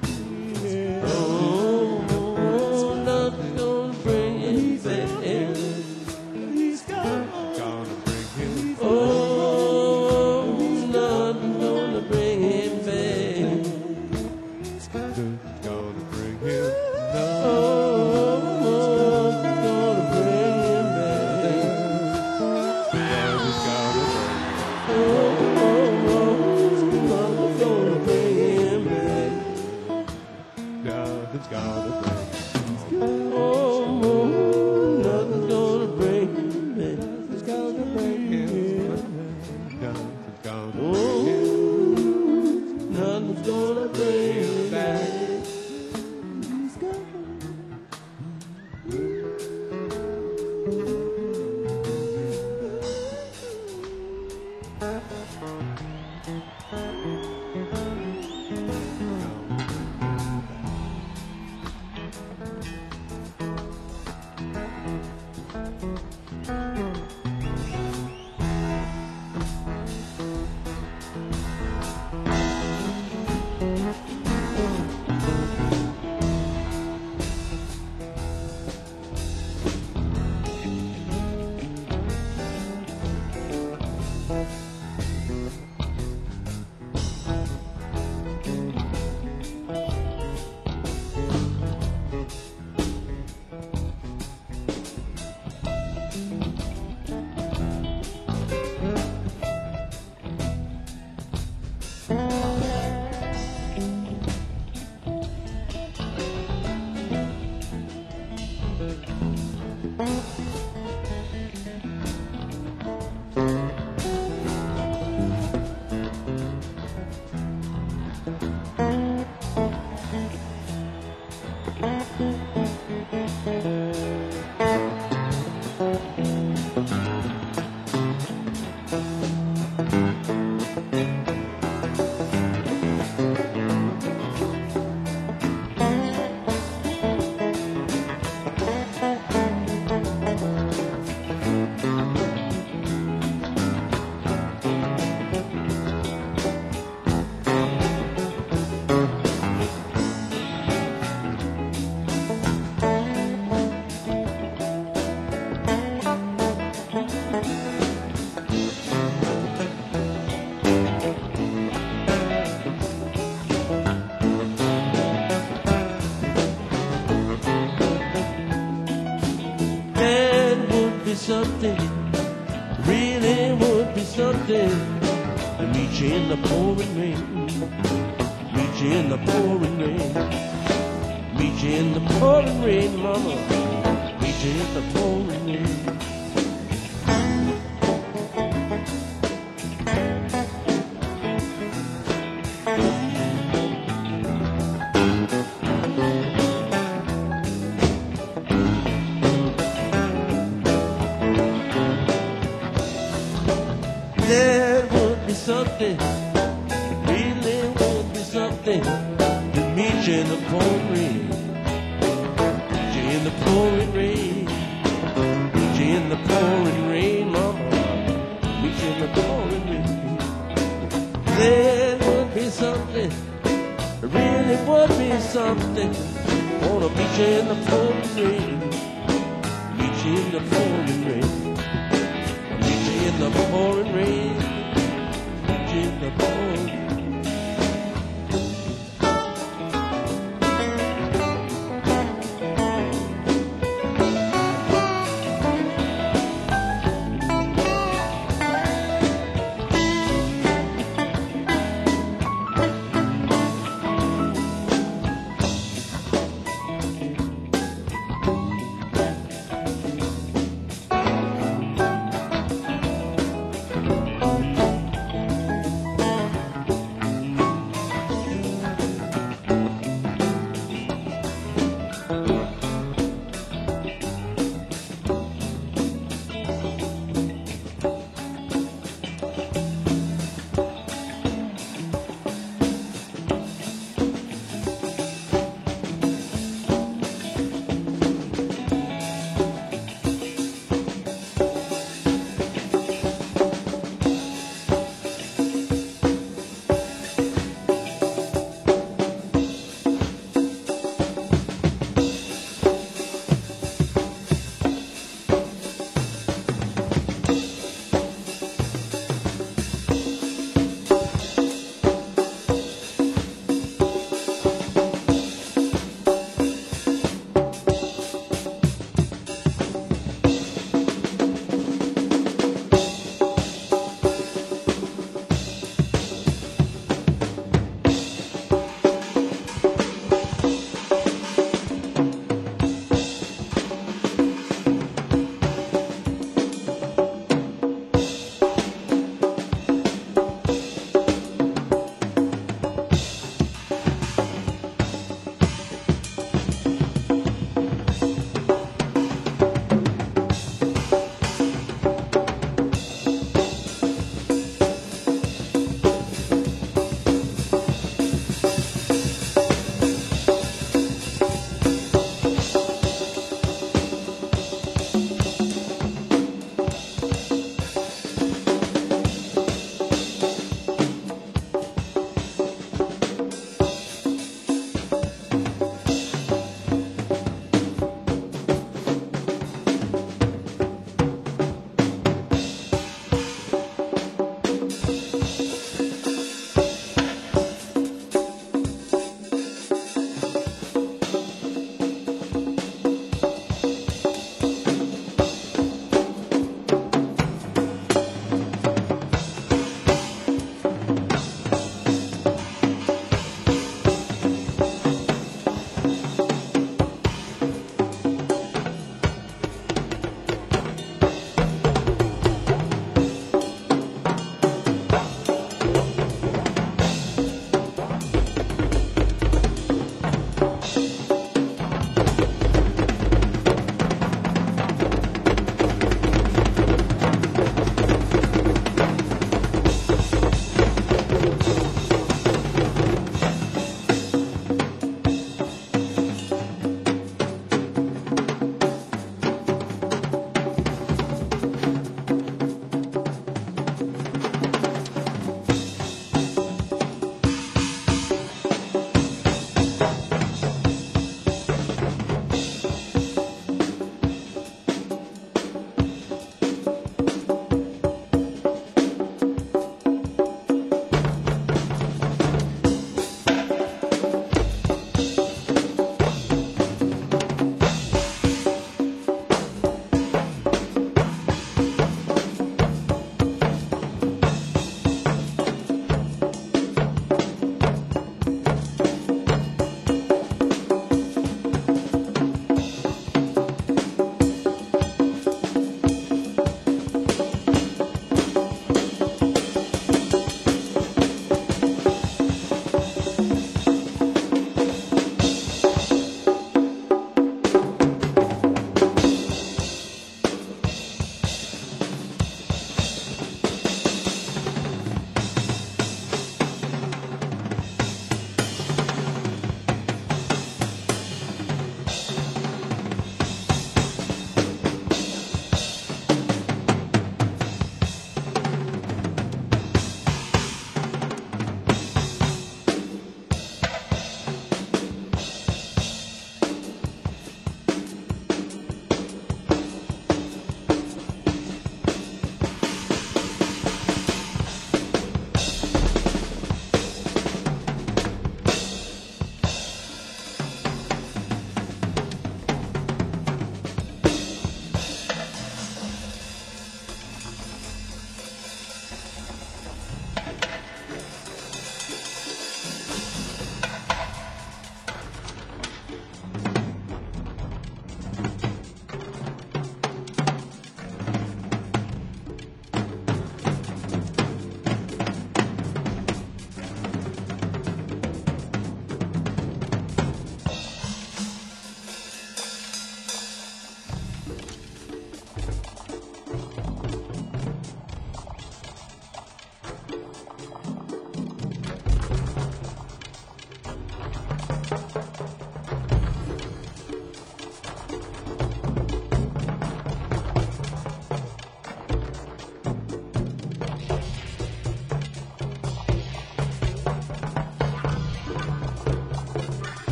S2: Oh, nothing's gonna bring him back. He's gonna bring him. Oh, nothing's gonna bring him back. He's gonna bring him. Oh, nothing's gonna something, really would be something to meet you in the pouring rain, meet you in the pouring rain, meet you in the pouring rain, mama, meet you in the pouring rain. There would be something, really would be something to meet you in the pouring rain, meet you in the pouring rain, meet you in the pouring rain, mama, meet you in the pouring rain. There would be something, really would be something, wanna meet you in the pouring rain, meet you in the pouring rain. In the pouring rain, in the pouring.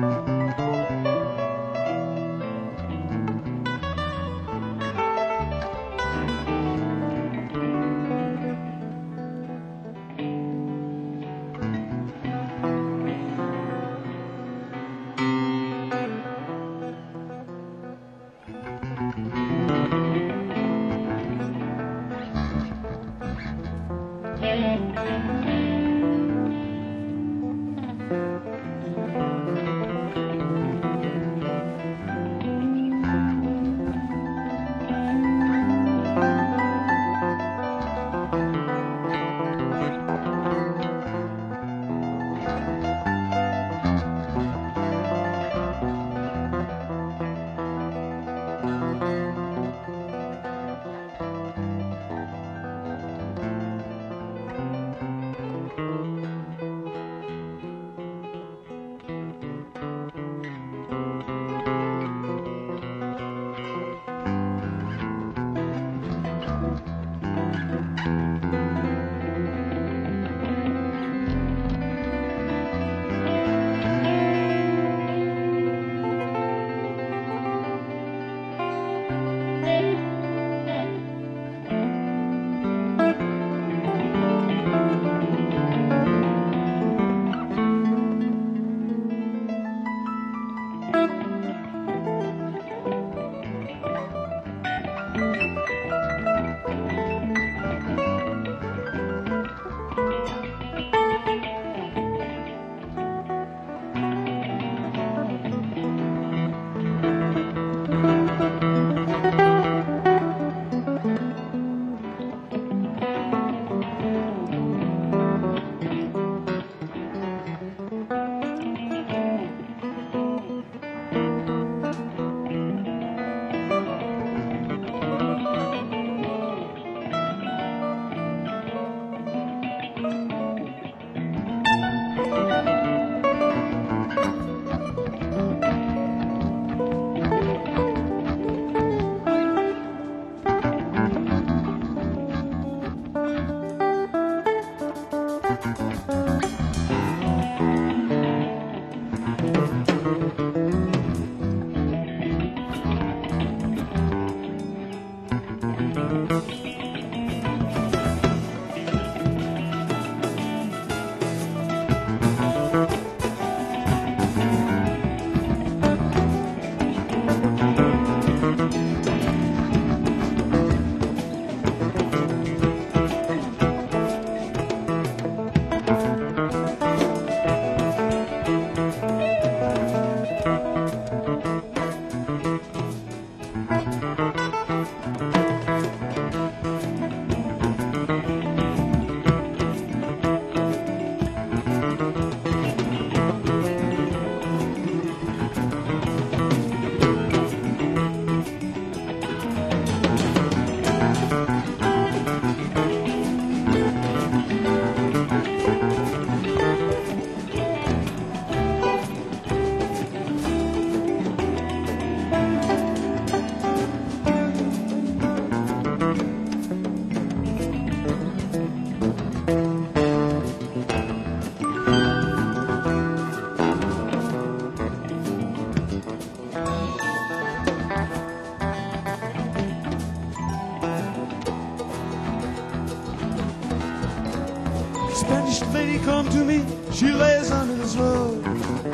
S1: Spanish lady come to me, she lays under this rug.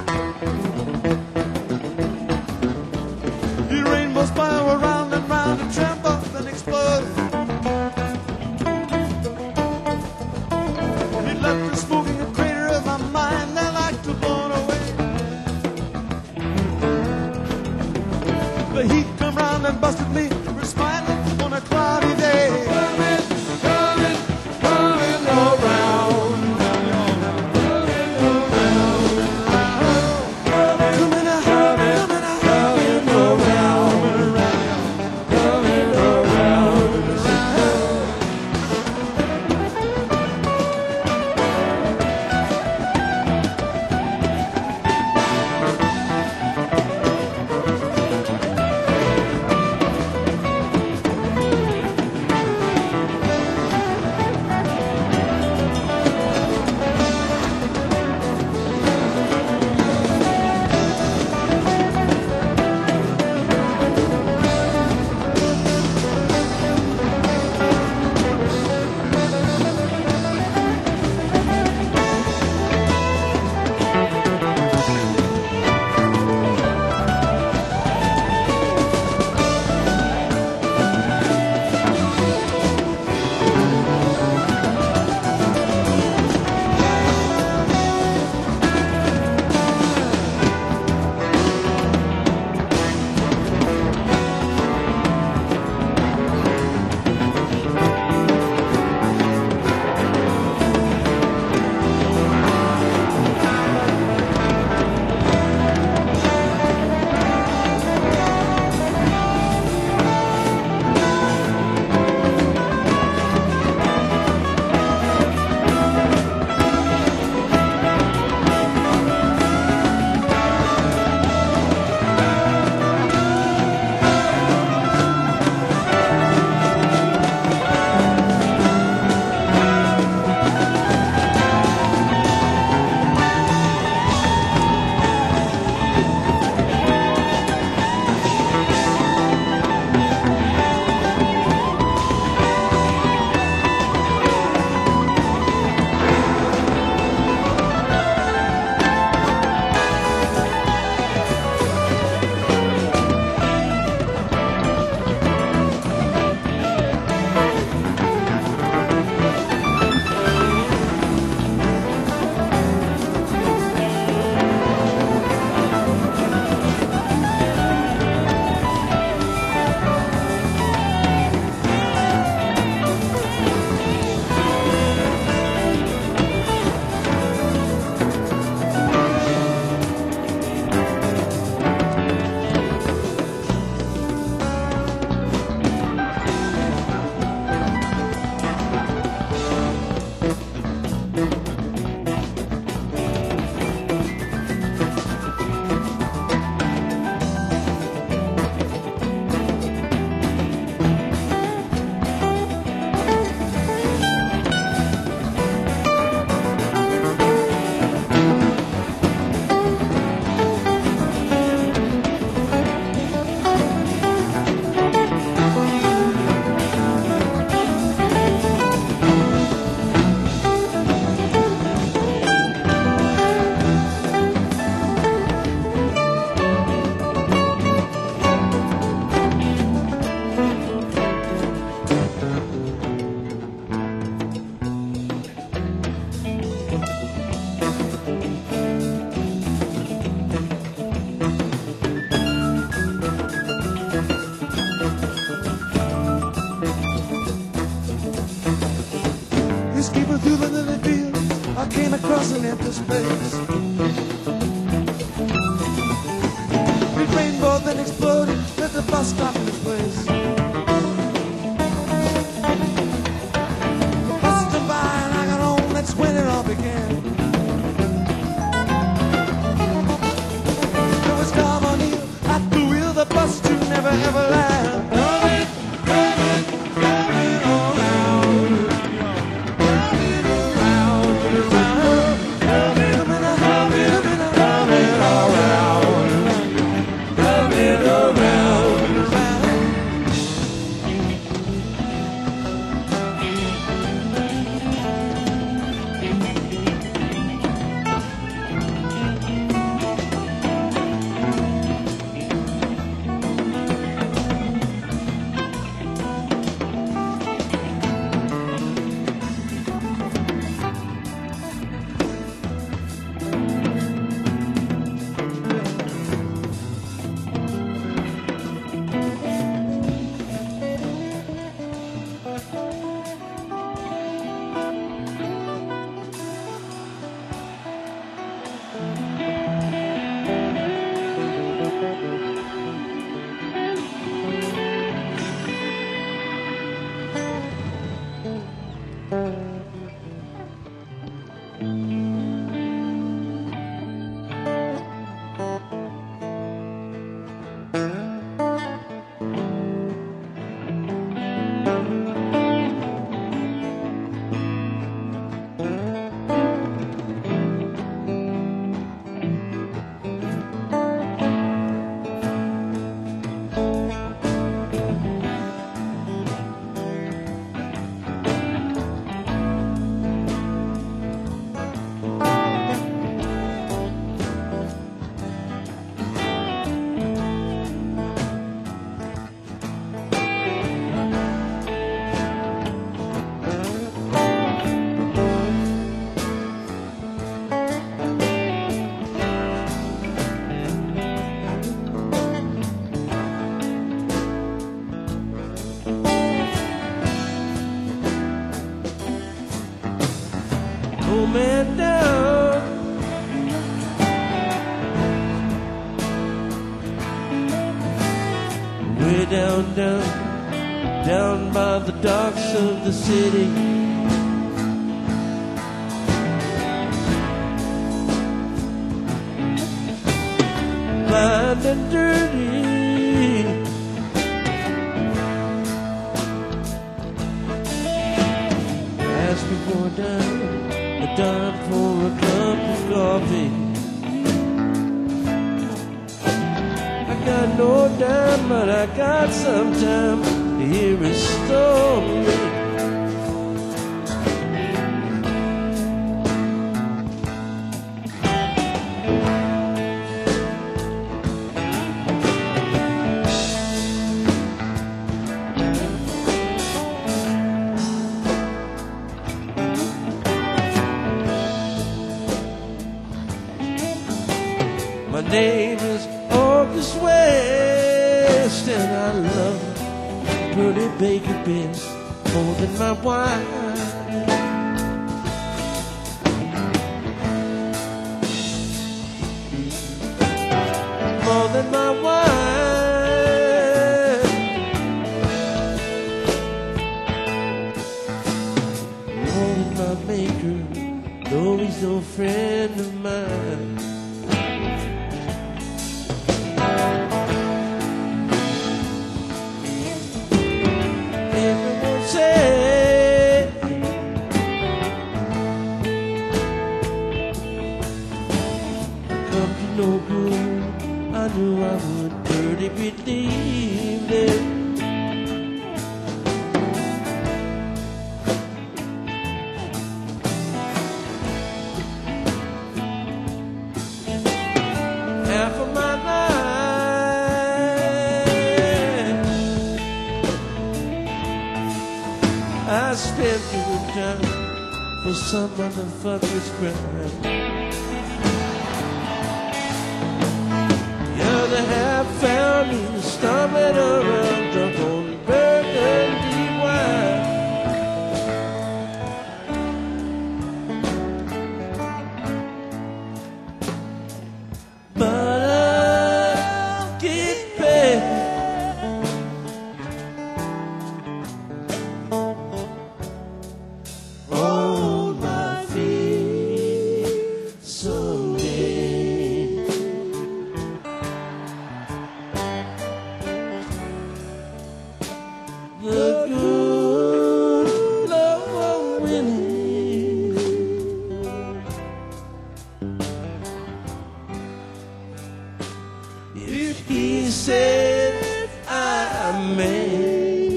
S1: The rainbows spiral around and round and tremble and explode. It left me smoking a crater of my mind that like to blow away. The heat come round and busted me, we're smiling on a cloudy day. Coming, coming, coming around. bus stop in this place. The bus stood by and I got on, that's when it all began. There was Carbonneal at the wheel, the bus to never ever land. Coming, coming, coming around. Coming around and around. Coming, coming, coming, coming, coming around. Coming around and around. Old man down, way down, down, down by the docks of the city. Blind and dirty, ask me for a dime, a dime for a cup of coffee. I got no dime, but I got some time to hear a story. My name is August West, and I love pretty baby best more than my wife. More than my wife. More than my maker, though he's no friend of mine. No good, I knew I would pretty believe it. Half of my life I spent doing time for some motherfucker's crime. The half found me stumbling around drunk on burgundy wine. But I'll get back
S2: he said I made.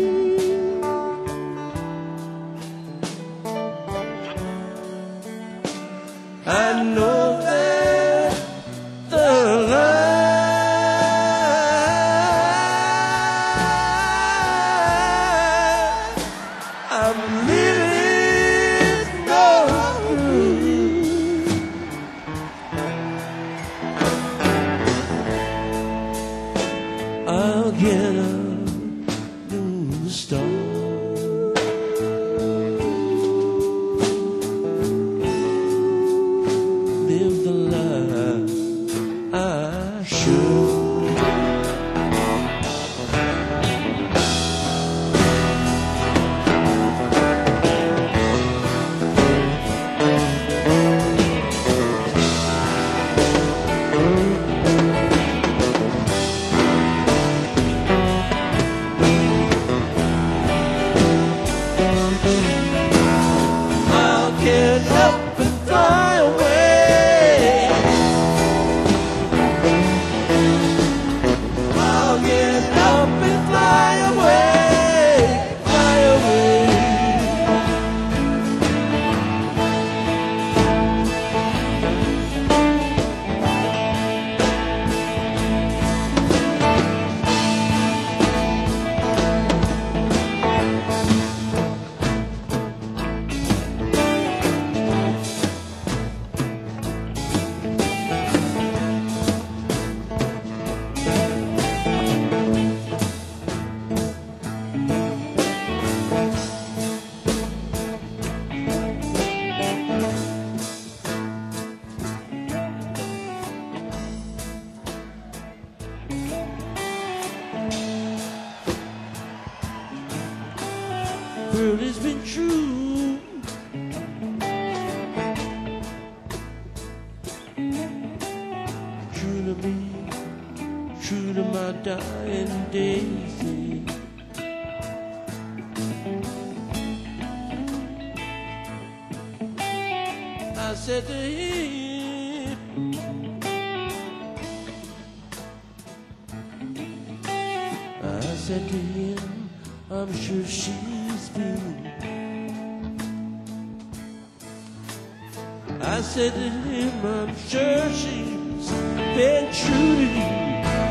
S2: I know that the life I'm living goes through. I'll get a new start. Live the life I should. I'll get up and fly away. I'll get up and fly away, fly away. World has been true. True to me, true to my dying days. I said to him, I said to him, I'm sure she's been. I said to him, I'm sure she's been true to you.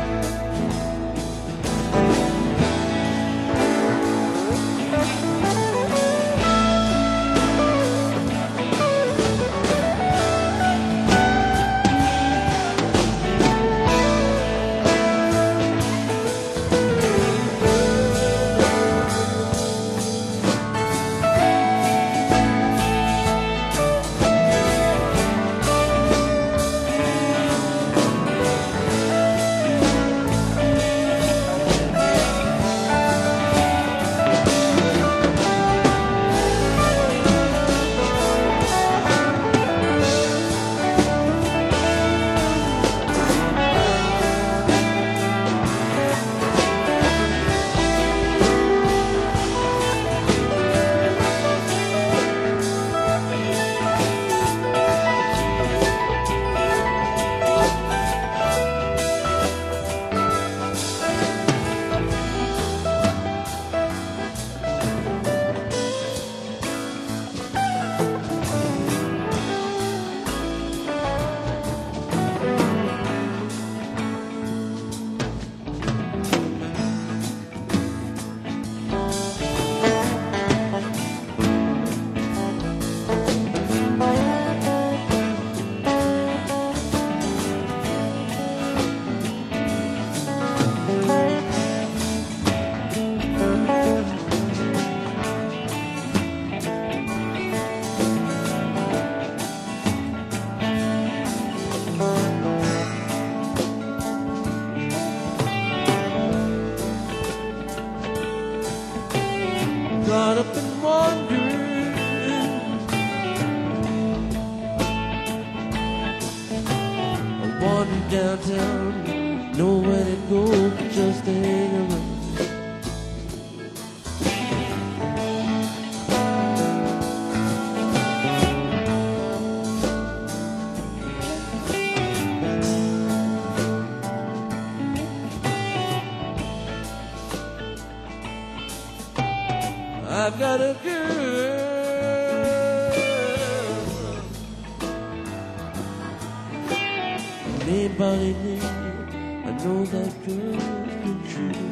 S2: Got up and wondered, I wandered downtown, nowhere to go, just to hang around. I've got a girl. Anybody need? I know that girl's been true.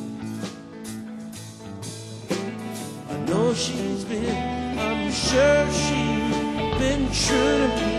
S2: I know she's been, I'm sure she's been true to me.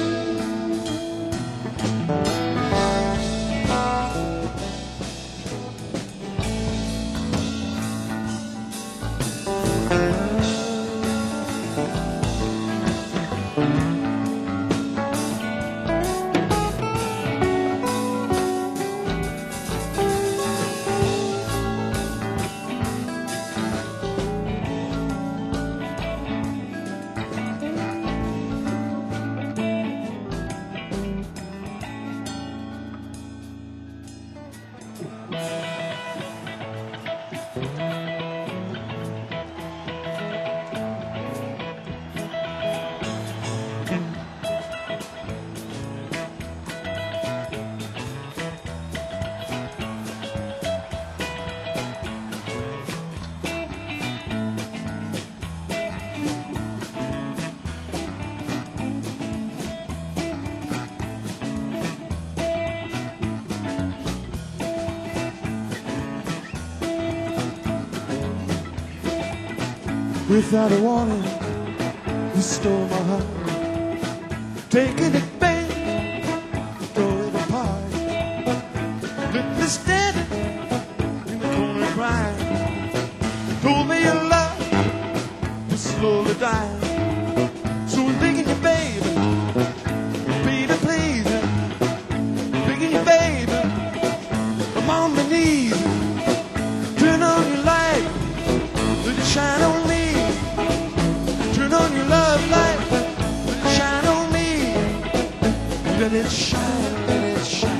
S1: Without a warning, you stole my heart. Taking it back, throw it apart. Let me stand in the corner crying. Told me your love was slowly dying. So I'm begging you, baby, baby, please. Begging you, baby, I'm on my knees. Turn on your light, let it shine on me. Turn on your love light, let it shine on me. Let it shine, let it shine.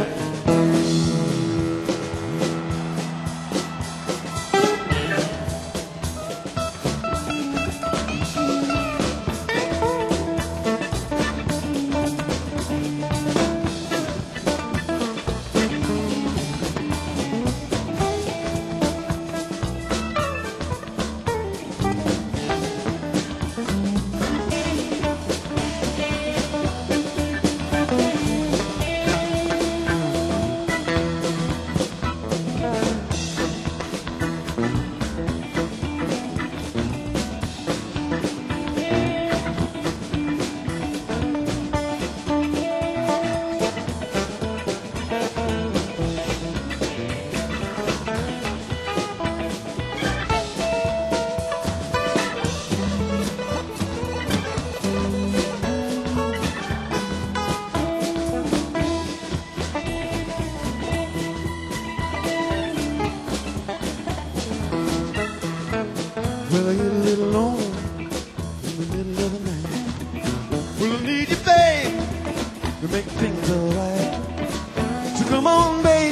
S1: Well, I get a little lonely in the middle of the night. Well, I need you, babe, to make things alright. So come on, babe,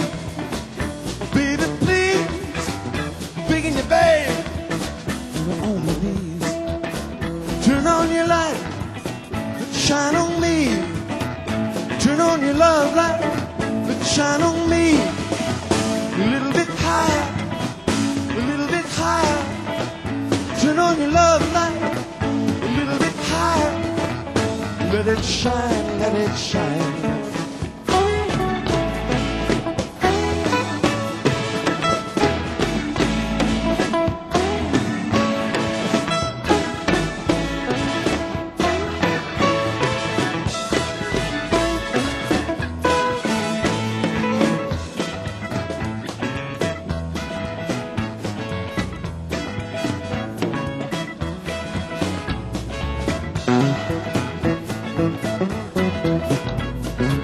S1: baby, please. Begging you, babe, you're on my knees. Turn on your light, let it shine on me. Turn on your love light, let it shine on me. A little bit higher, a little bit higher. Turn on your love light a little bit higher. Let it shine, let it shine. Thank you.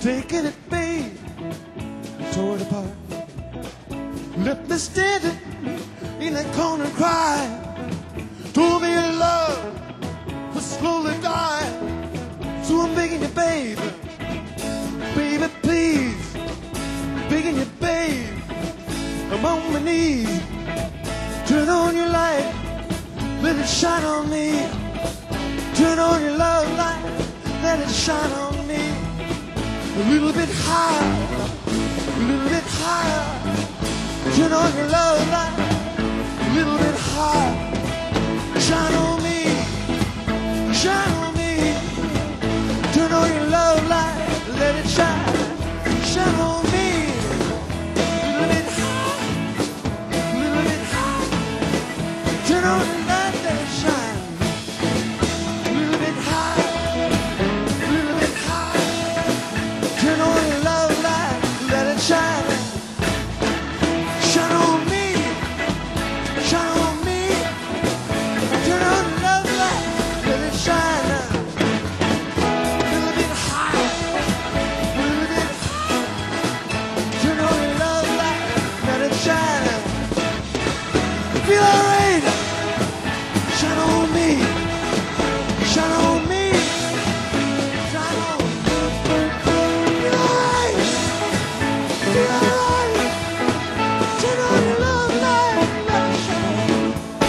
S1: taking it, babe, and tore it apart. Left me standing in that corner and cry. Told me your love was slowly dying. So I'm begging you, babe, baby, please, begging you, babe, I'm on my knees. Turn on your light, let it shine on me. Turn on your love light, let it shine on me. A little bit higher, a little bit higher. Turn on your love light, a little bit higher. Shine on me, shine on me. Turn on your love light, let it shine, shine on me. A little bit higher, a little bit higher. Turn on your light, let it shine. A little bit higher, a little bit higher. Turn on your love light, let it shine. Shine on me, shine on me. Turn on your love light, let it shine. A little bit higher, a little bit higher. Turn on your love light, let it shine. Feel alright. Shine on me, shine on me, shine on me. Feel alright, feel alright. Turn on your love light, let it shine.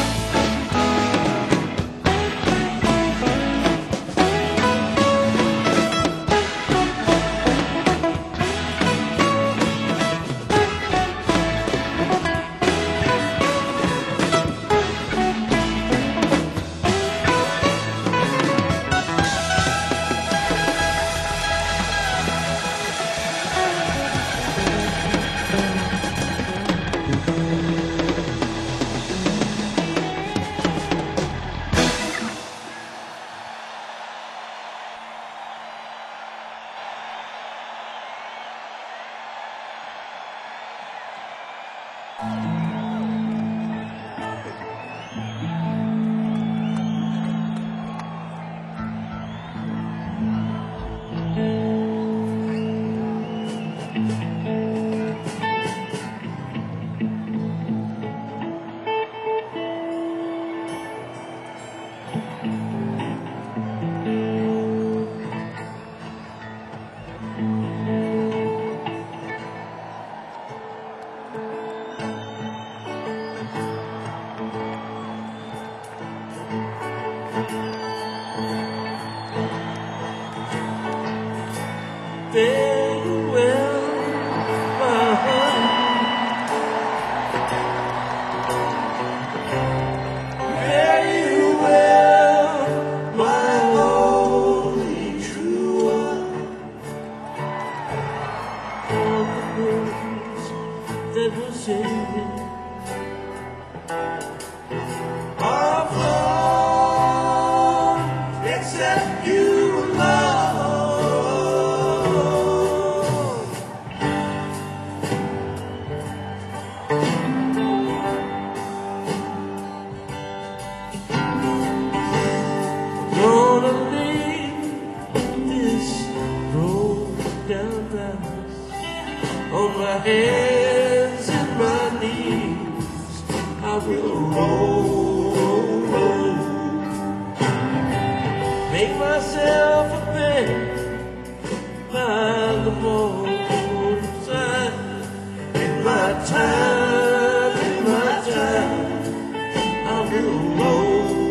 S2: Farewell, my honey. Farewell, my only true one. All the words that were said are gone, except you alone. Gonna leave this road down Dallas on my hands and my knees. I will roll, roll, make myself a bed by the roadside. In my time, in my time, I will roll.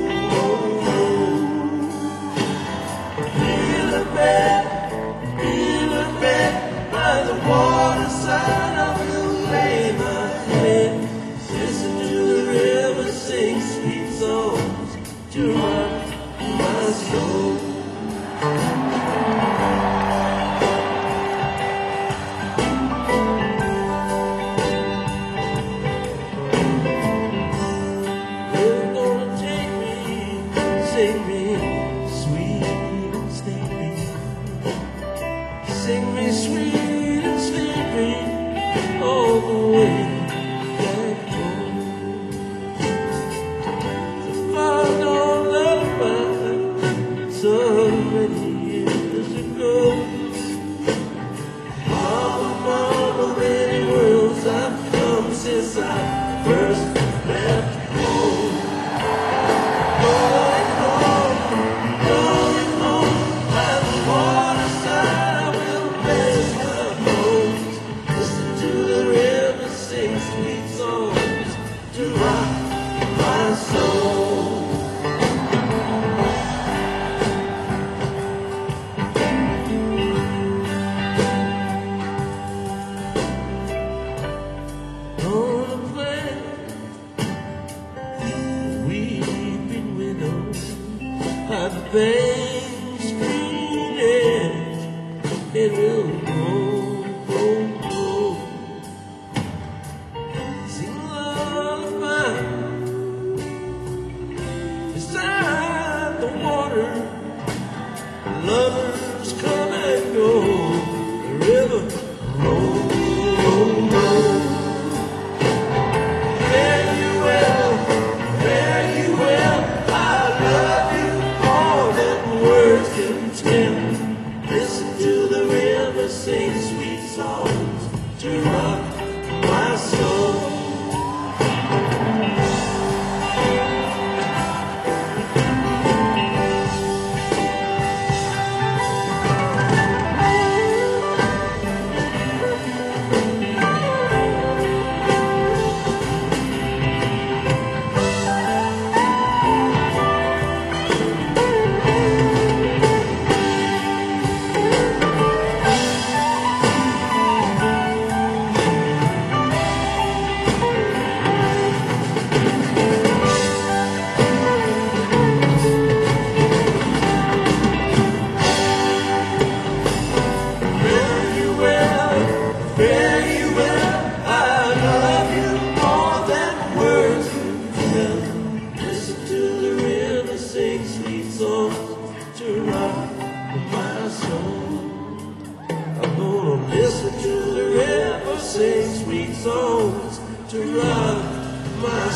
S2: By the waterside, I will lay my head, listen to the river sing sweet songs to rock my soul. They're gonna take me, sing me sweet and sleepy. Sing me sweet and sleepy all the way back home. The final lullaby so many years ago. by the Bain Street edge, it will grow, grow, grow. Sing a lullaby beside the water. Lovers come and go. The river rolls, rolls, rolls. Fare you well, fare you well. I love you more than words can tell. Listen to the river sing sweet songs to rock my soul. Listen to the river sing sweet songs to rock my